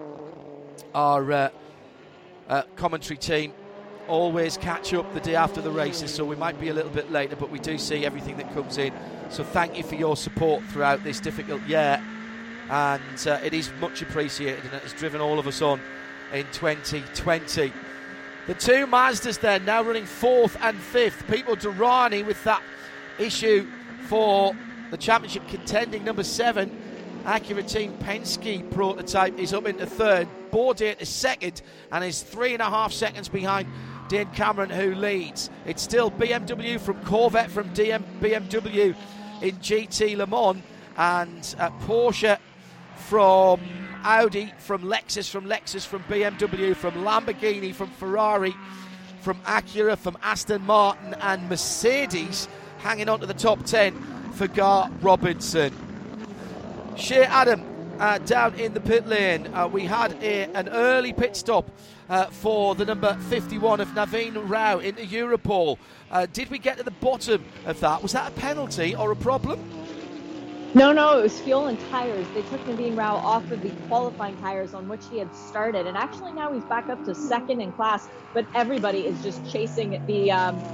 our commentary team, always catch up the day after the races, so we might be a little bit later, but we do see everything that comes in. So thank you for your support throughout this difficult year, and it is much appreciated, and it has driven all of us on in 2020. The two Mazdas then now running 4th and 5th. Pipo Derani with that issue for the championship contending number 7. Acura Team Penske prototype is up into 3rd. Bourdais to 2nd and is 3.5 seconds behind Dane Cameron, who leads. It's still BMW from Corvette from BMW in GT Le Mans, and Porsche from Audi, from Lexus from BMW, from Lamborghini, from Ferrari, from Acura, from Aston Martin and Mercedes, hanging on to the top 10 for Gar Robinson. Shea, Adam, down in the pit lane, we had an early pit stop for the number 51 of Naveen Rao into Europol. Did we get to the bottom of that? Was that a penalty or a problem? No, it was fuel and tires. They took Naveen Rao off of the qualifying tires on which he had started, and actually now he's back up to 2nd in class, but everybody is just chasing the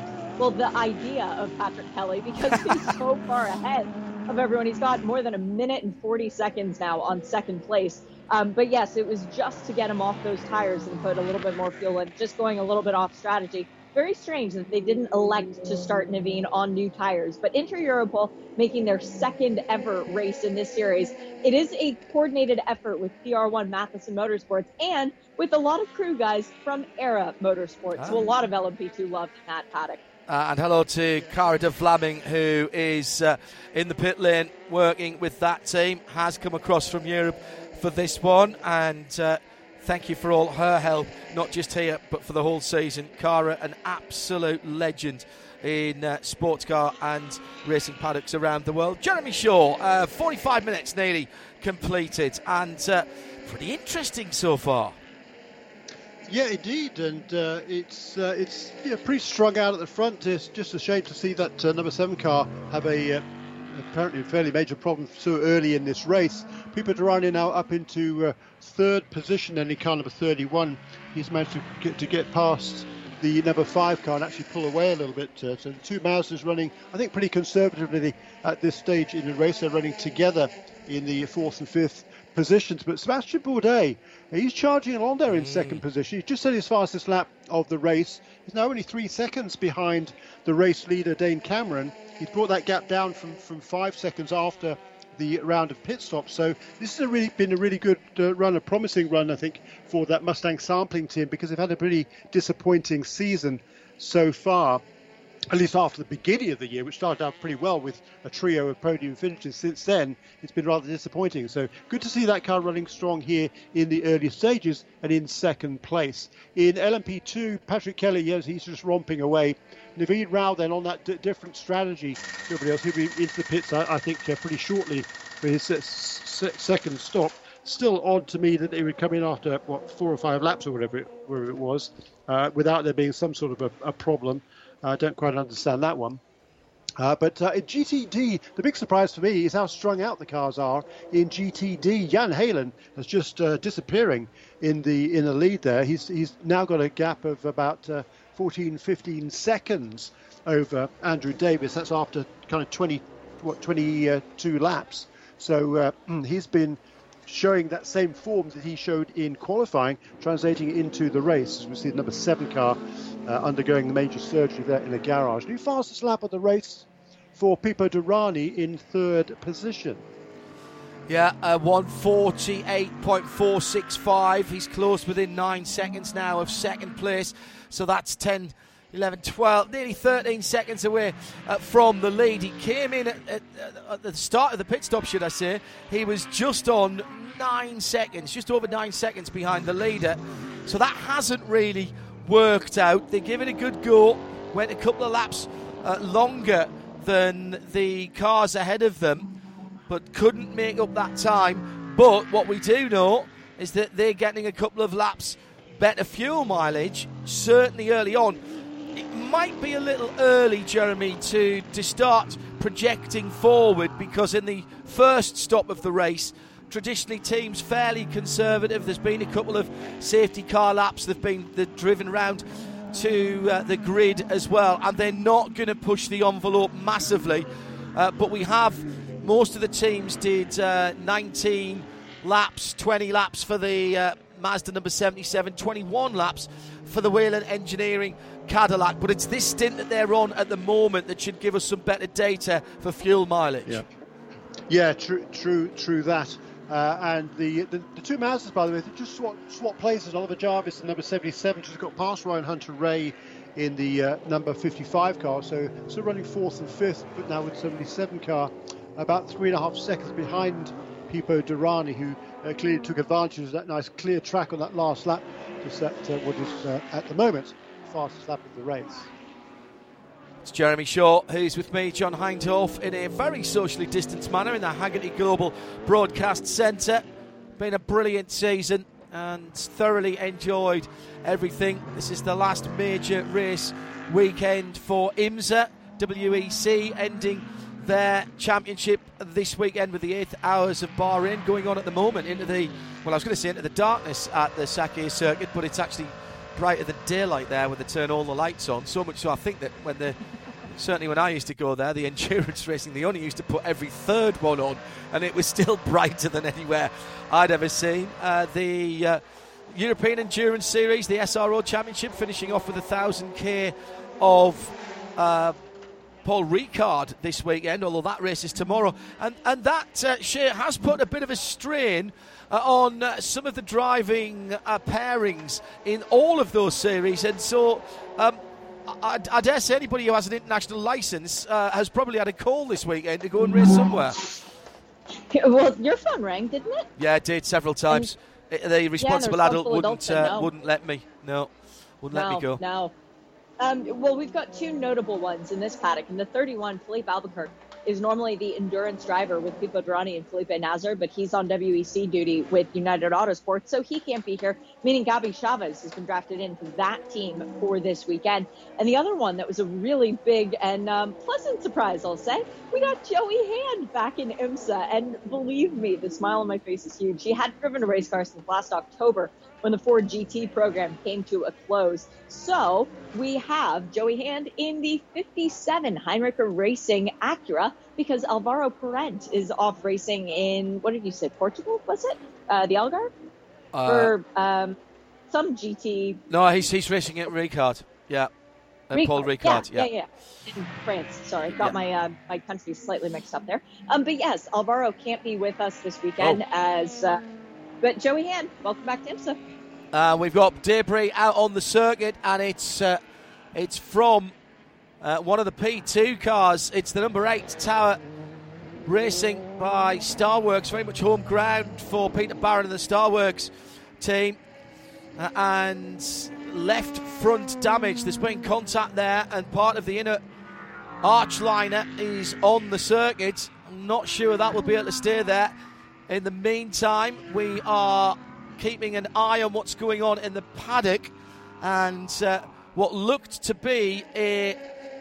idea of Patrick Kelly, because he's so far ahead of everyone. He's got more than 1 minute and 40 seconds now on 2nd place. But yes, it was just to get him off those tires and put a little bit more fuel in, just going a little bit off strategy. Very strange that they didn't elect to start Naveen on new tires. But Inter Europol making their 2nd ever race in this series. It is a coordinated effort with PR1 Matheson Motorsports and with a lot of crew guys from Era Motorsports. So a lot of LMP2 love in that paddock. And hello to Cara de Vlaming, who is in the pit lane working with that team, has come across from Europe for this one, and thank you for all her help, not just here but for the whole season. Cara, an absolute legend in sports car and racing paddocks around the world. Jeremy Shaw, 45 minutes nearly completed, and pretty interesting so far. Yeah, indeed, and it's pretty strung out at the front. It's just a shame to see that number 7 car have apparently a fairly major problem so early in this race. Pipo Derani now up into 3rd position, and in car number 31. He's managed to get past the number 5 car and actually pull away a little bit. So the two Mazdas running, I think, pretty conservatively at this stage in the race. They're running together in the 4th and 5th positions, but Sebastian Bourdais, he's charging along there in 2nd position. He's just had his fastest lap of the race. He's now only 3 seconds behind the race leader, Dane Cameron. He's brought that gap down from 5 seconds after the round of pit stops. So this has been a really good run, a promising run, I think, for that Mustang sampling team, because they've had a pretty disappointing season so far. at least after the beginning of the year, which started out pretty well with a trio of podium finishes. Since then, it's been rather disappointing. So good to see that car running strong here in the early stages and in second place. In LMP2, Patrick Kelly, yes, he's just romping away. Naveed Rao then on that different strategy. Everybody else, he'll be into the pits, I think, pretty shortly for his second stop. Still odd to me that they would come in after, 4 or 5 laps or whatever it was, without there being some sort of a problem. I don't quite understand that one. But in GTD, the big surprise for me is how strung out the cars are in GTD. Jan Halen is just disappearing in the lead there. He's now got a gap of about 15 seconds over Andrew Davis. That's after kind of 22 laps. So he's been showing that same form that he showed in qualifying, translating into the race. As we see the number 7 car undergoing the major surgery there in the garage. New fastest lap of the race for Pipo Derani in 3rd position. Yeah, 1:48.465. He's close within 9 seconds now of second place. So that's 10, 11, 12, nearly 13 seconds away from the lead. He came in at the start of the pit stop, should I say. He was just on 9 seconds, just over 9 seconds behind the leader. So that hasn't really worked out. They give it a good go, went a couple of laps longer than the cars ahead of them, but couldn't make up that time. But what we do know is that they're getting a couple of laps better fuel mileage, certainly early on. It might be a little early, Jeremy, to start projecting forward, because in the first stop of the race, traditionally teams fairly conservative. There's been a couple of safety car laps. They've driven round to the grid as well, and they're not going to push the envelope massively. But we have, most of the teams did 19 laps, 20 laps for the Mazda number 77, 21 laps for the Whelen Engineering Cadillac. But it's this stint that they're on at the moment that should give us some better data for fuel mileage. Yeah, true that. And the two Mazdas, by the way, they just swap places. Oliver Jarvis, the number 77, just got past Ryan Hunter-Ray in the number 55 car. So still running 4th and 5th, but now with 77 car, about 3.5 seconds behind Pipo Derani, who clearly took advantage of that nice clear track on that last lap to set what is at the moment the fastest lap of the race. It's Jeremy Shaw who's with me, John Hindhaugh, in a very socially distanced manner in the Haggerty Global Broadcast Centre. Been a brilliant season and thoroughly enjoyed everything. This is the last major race weekend for IMSA. WEC ending their championship this weekend with the 8 Hours of Bahrain going on at the moment into the darkness at the Sakhir circuit, but it's actually brighter than daylight there when they turn all the lights on. So much so I think that certainly when I used to go there, the endurance racing, they only used to put every 3rd one on, and it was still brighter than anywhere I'd ever seen. The European Endurance Series, the SRO Championship, finishing off with 1,000k of Paul Ricard this weekend, although that race is tomorrow. And that has put a bit of a strain on some of the driving pairings in all of those series. And so I dare say anybody who has an international licence has probably had a call this weekend to go and race somewhere. Well, your phone rang, didn't it? Yeah, it did several times. The responsible adult wouldn't let me. No, wouldn't let me go. No. Well, we've got 2 notable ones in this paddock. And the 31, Philippe Albuquerque, is normally the endurance driver with Pipo Derani and Felipe Nasr, but he's on WEC duty with United Autosport, so he can't be here, meaning Gabi Chavez has been drafted into that team for this weekend. And the other one that was a really big and pleasant surprise, I'll say, we got Joey Hand back in IMSA, and believe me, the smile on my face is huge. He hadn't driven a race car since last October when the Ford GT program came to a close. So we have Joey Hand in the 57 Heinricher Racing Acura because Alvaro Parent is off racing in, what did you say, Portugal, was it? The Algarve? For some GT. No, he's racing at Ricard. Yeah. Paul Ricard. Yeah. In France. Sorry, got my country slightly mixed up there. But yes, Alvaro can't be with us this weekend but Joey Hand, welcome back to IMSA. We've got Debris out on the circuit, and it's from one of the P2 cars. It's the number 8 Tower Racing by Starworks, very much home ground for Peter Barron and the Starworks team. And left front damage. There's been contact there, and part of the inner arch liner is on the circuit. I'm not sure that will be able to stay there. In the meantime, we are keeping an eye on what's going on in the paddock, and what looked to be a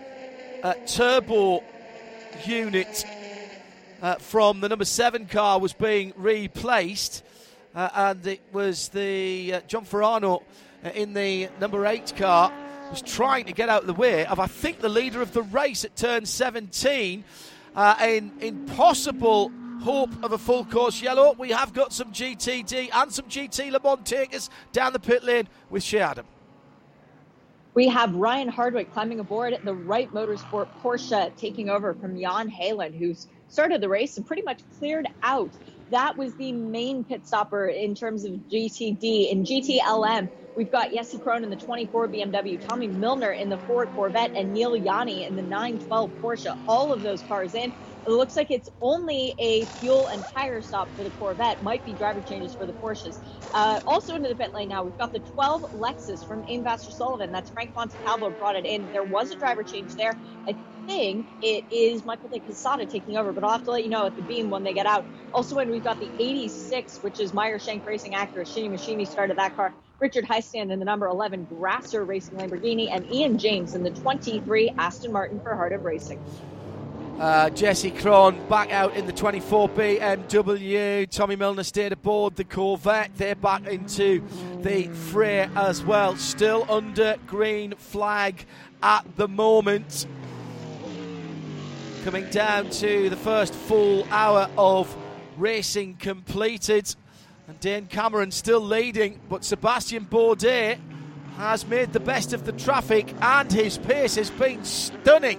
turbo unit from the number 7 car was being replaced, and it was the John Ferrano in the number 8 car was trying to get out of the way of, I think, the leader of the race at turn 17 in possible hope of a full course yellow. We have got some GTD and some GT Le Mans takers down the pit lane with Shea Adam. We have Ryan Hardwick climbing aboard the Wright Motorsport Porsche, taking over from Jan Heylen, who's started the race and pretty much cleared out. That was the main pit stopper in terms of GTD. In GTLM, we've got Jesse Krohn in the 24 BMW, Tommy Milner in the Ford Corvette, and Neil Yanni in the 912 Porsche. All of those cars in. It looks like it's only a fuel and tire stop for the Corvette. Might be driver changes for the Porsches. Also into the pit lane now, we've got the 12 Lexus from Aim Vaster Sullivan. That's Frank Montecalvo brought it in. There was a driver change there. I think it is Michael De Quesada taking over, but I'll have to let you know at the beam when they get out. Also in, we've got the 86, which is Meyer Shank Racing Acura. Shinny Machini started that car. Richard Heistand in the number 11 Grasser Racing Lamborghini, and Ian James in the 23 Aston Martin for Heart of Racing. Jesse Krohn back out in the 24 BMW. Tommy Milner stayed aboard the Corvette. They're back into the fray as well. Still under green flag at the moment. Coming down to the first full hour of racing completed. And Dane Cameron still leading, but Sebastian Bourdais has made the best of the traffic, and his pace has been stunning.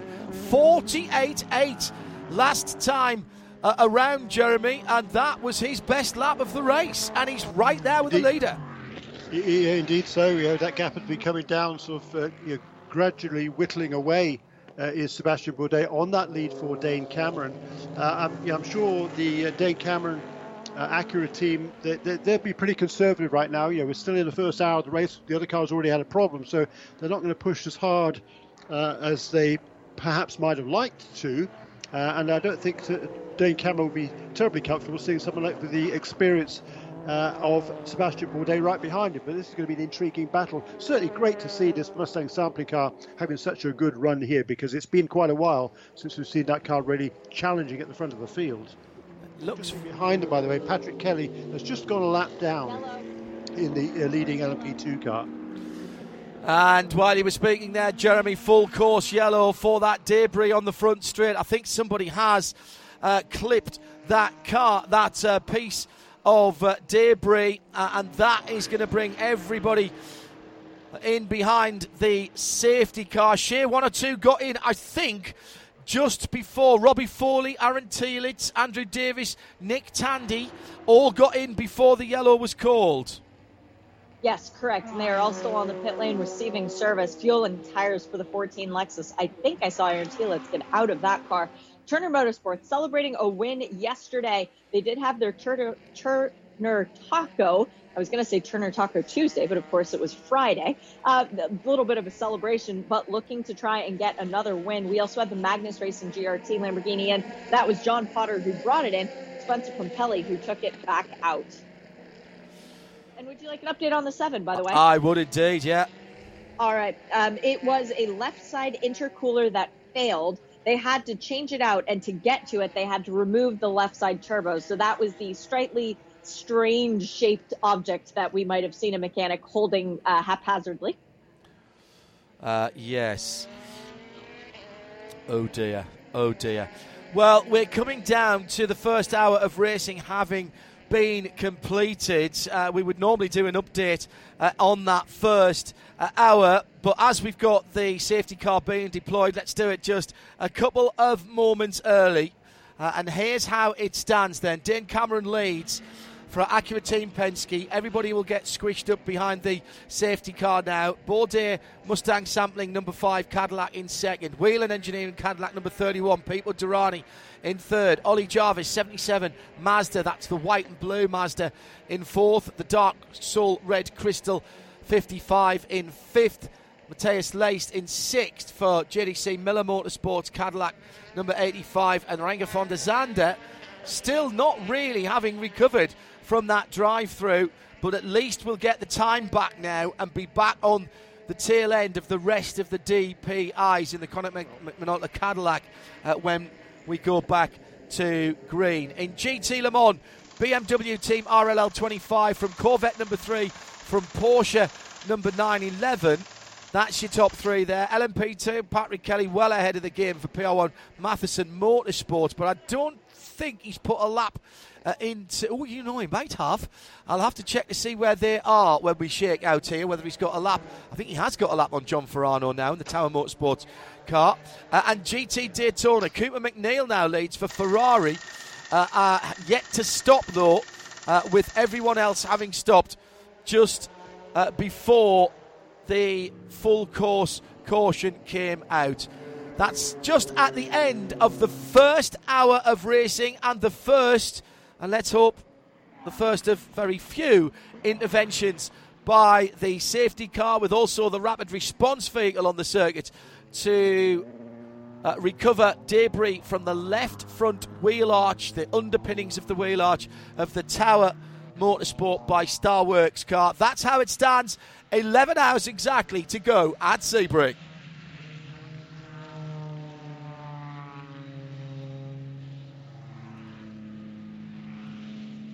48.8 last time around, Jeremy, and that was his best lap of the race, and he's right there with the leader. Yeah, indeed so. That gap has been coming down, sort of gradually whittling away. Is Sebastian Bourdais on that lead for Dane Cameron? I'm sure the Dane Cameron Acura team, they'll be pretty conservative right now. We're still in the first hour of the race. The other cars already had a problem, so they're not going to push as hard as they perhaps might have liked to. And I don't think Dane Cameron will be terribly comfortable seeing someone like the experience of Sebastian Bourdais right behind him. But this is going to be an intriguing battle. Certainly great to see this Mustang sampling car having such a good run here, because it's been quite a while since we've seen that car really challenging at the front of the field. Looks behind him, by the way, Patrick Kelly has just gone a lap down in the leading LMP2 car. And while he was speaking there, Jeremy, full course yellow for that debris on the front straight. I think somebody has clipped that car, that piece of debris, and that is going to bring everybody in behind the safety car. Shea 1 or 2 got in, I think, just before Robbie Foley, Aaron Tielitz, Andrew Davis, Nick Tandy all got in before the yellow was called. Yes, correct. And they are all still on the pit lane receiving service, fuel and tires for the 14 Lexus. I think I saw Aaron Tielitz get out of that car. Turner Motorsports celebrating a win yesterday. They did have their Turner Taco. I was going to say Turner Taco Tuesday, but of course it was Friday. A little bit of a celebration, but looking to try and get another win. We also had the Magnus Racing GRT Lamborghini, and that was John Potter who brought it in. Spencer Pompelli who took it back out. And would you like an update on the 7, by the way? I would indeed, yeah. All right. It was a left side intercooler that failed. They had to change it out, and to get to it, they had to remove the left side turbo. So that was the slightly strange shaped object that we might have seen a mechanic holding haphazardly. Yes. Oh dear. Well, we're coming down to the first hour of racing having been completed. We would normally do an update on that first hour, but as we've got the safety car being deployed, let's do it just a couple of moments early. And here's how it stands then. Dane Cameron leads for Acura Team Penske. Everybody will get squished up behind the safety car now. Bourdais Mustang Sampling number 5, Cadillac in second. Whelen Engineering Cadillac number 31, Pipo Derani in third. Ollie Jarvis 77 Mazda, that's the white and blue Mazda, in fourth. The Dark Soul Red Crystal 55 in fifth. Matthias Leist in sixth for JDC Miller Motorsports Cadillac number 85. And Renger van der Zande still not really having recovered from that drive-through, but at least we'll get the time back now and be back on the tail end of the rest of the DPIs in the Conor McNaughton Cadillac when we go back to green. In GT Le Mans, BMW Team RLL 25 from Corvette number 3, from Porsche number 911. That's your top three there. LMP2, Patrick Kelly well ahead of the game for PR1 Matheson Motorsports, but I don't think he's put a lap into... Oh, you know, he might have. I'll have to check to see where they are when we shake out here, whether he's got a lap. I think he has got a lap on John Ferrano now in the Tower Motorsports car. And GT Daytona, Cooper McNeil now leads for Ferrari. Yet to stop, though, with everyone else having stopped just before the full course caution came out. That's just at the end of the first hour of racing and the first, and let's hope the first of very few interventions by the safety car, with also the rapid response vehicle on the circuit to recover debris from the left front wheel arch, the underpinnings of the wheel arch of the Tower Motorsport by Starworks car. That's how it stands. 11 hours exactly to go at Sebring.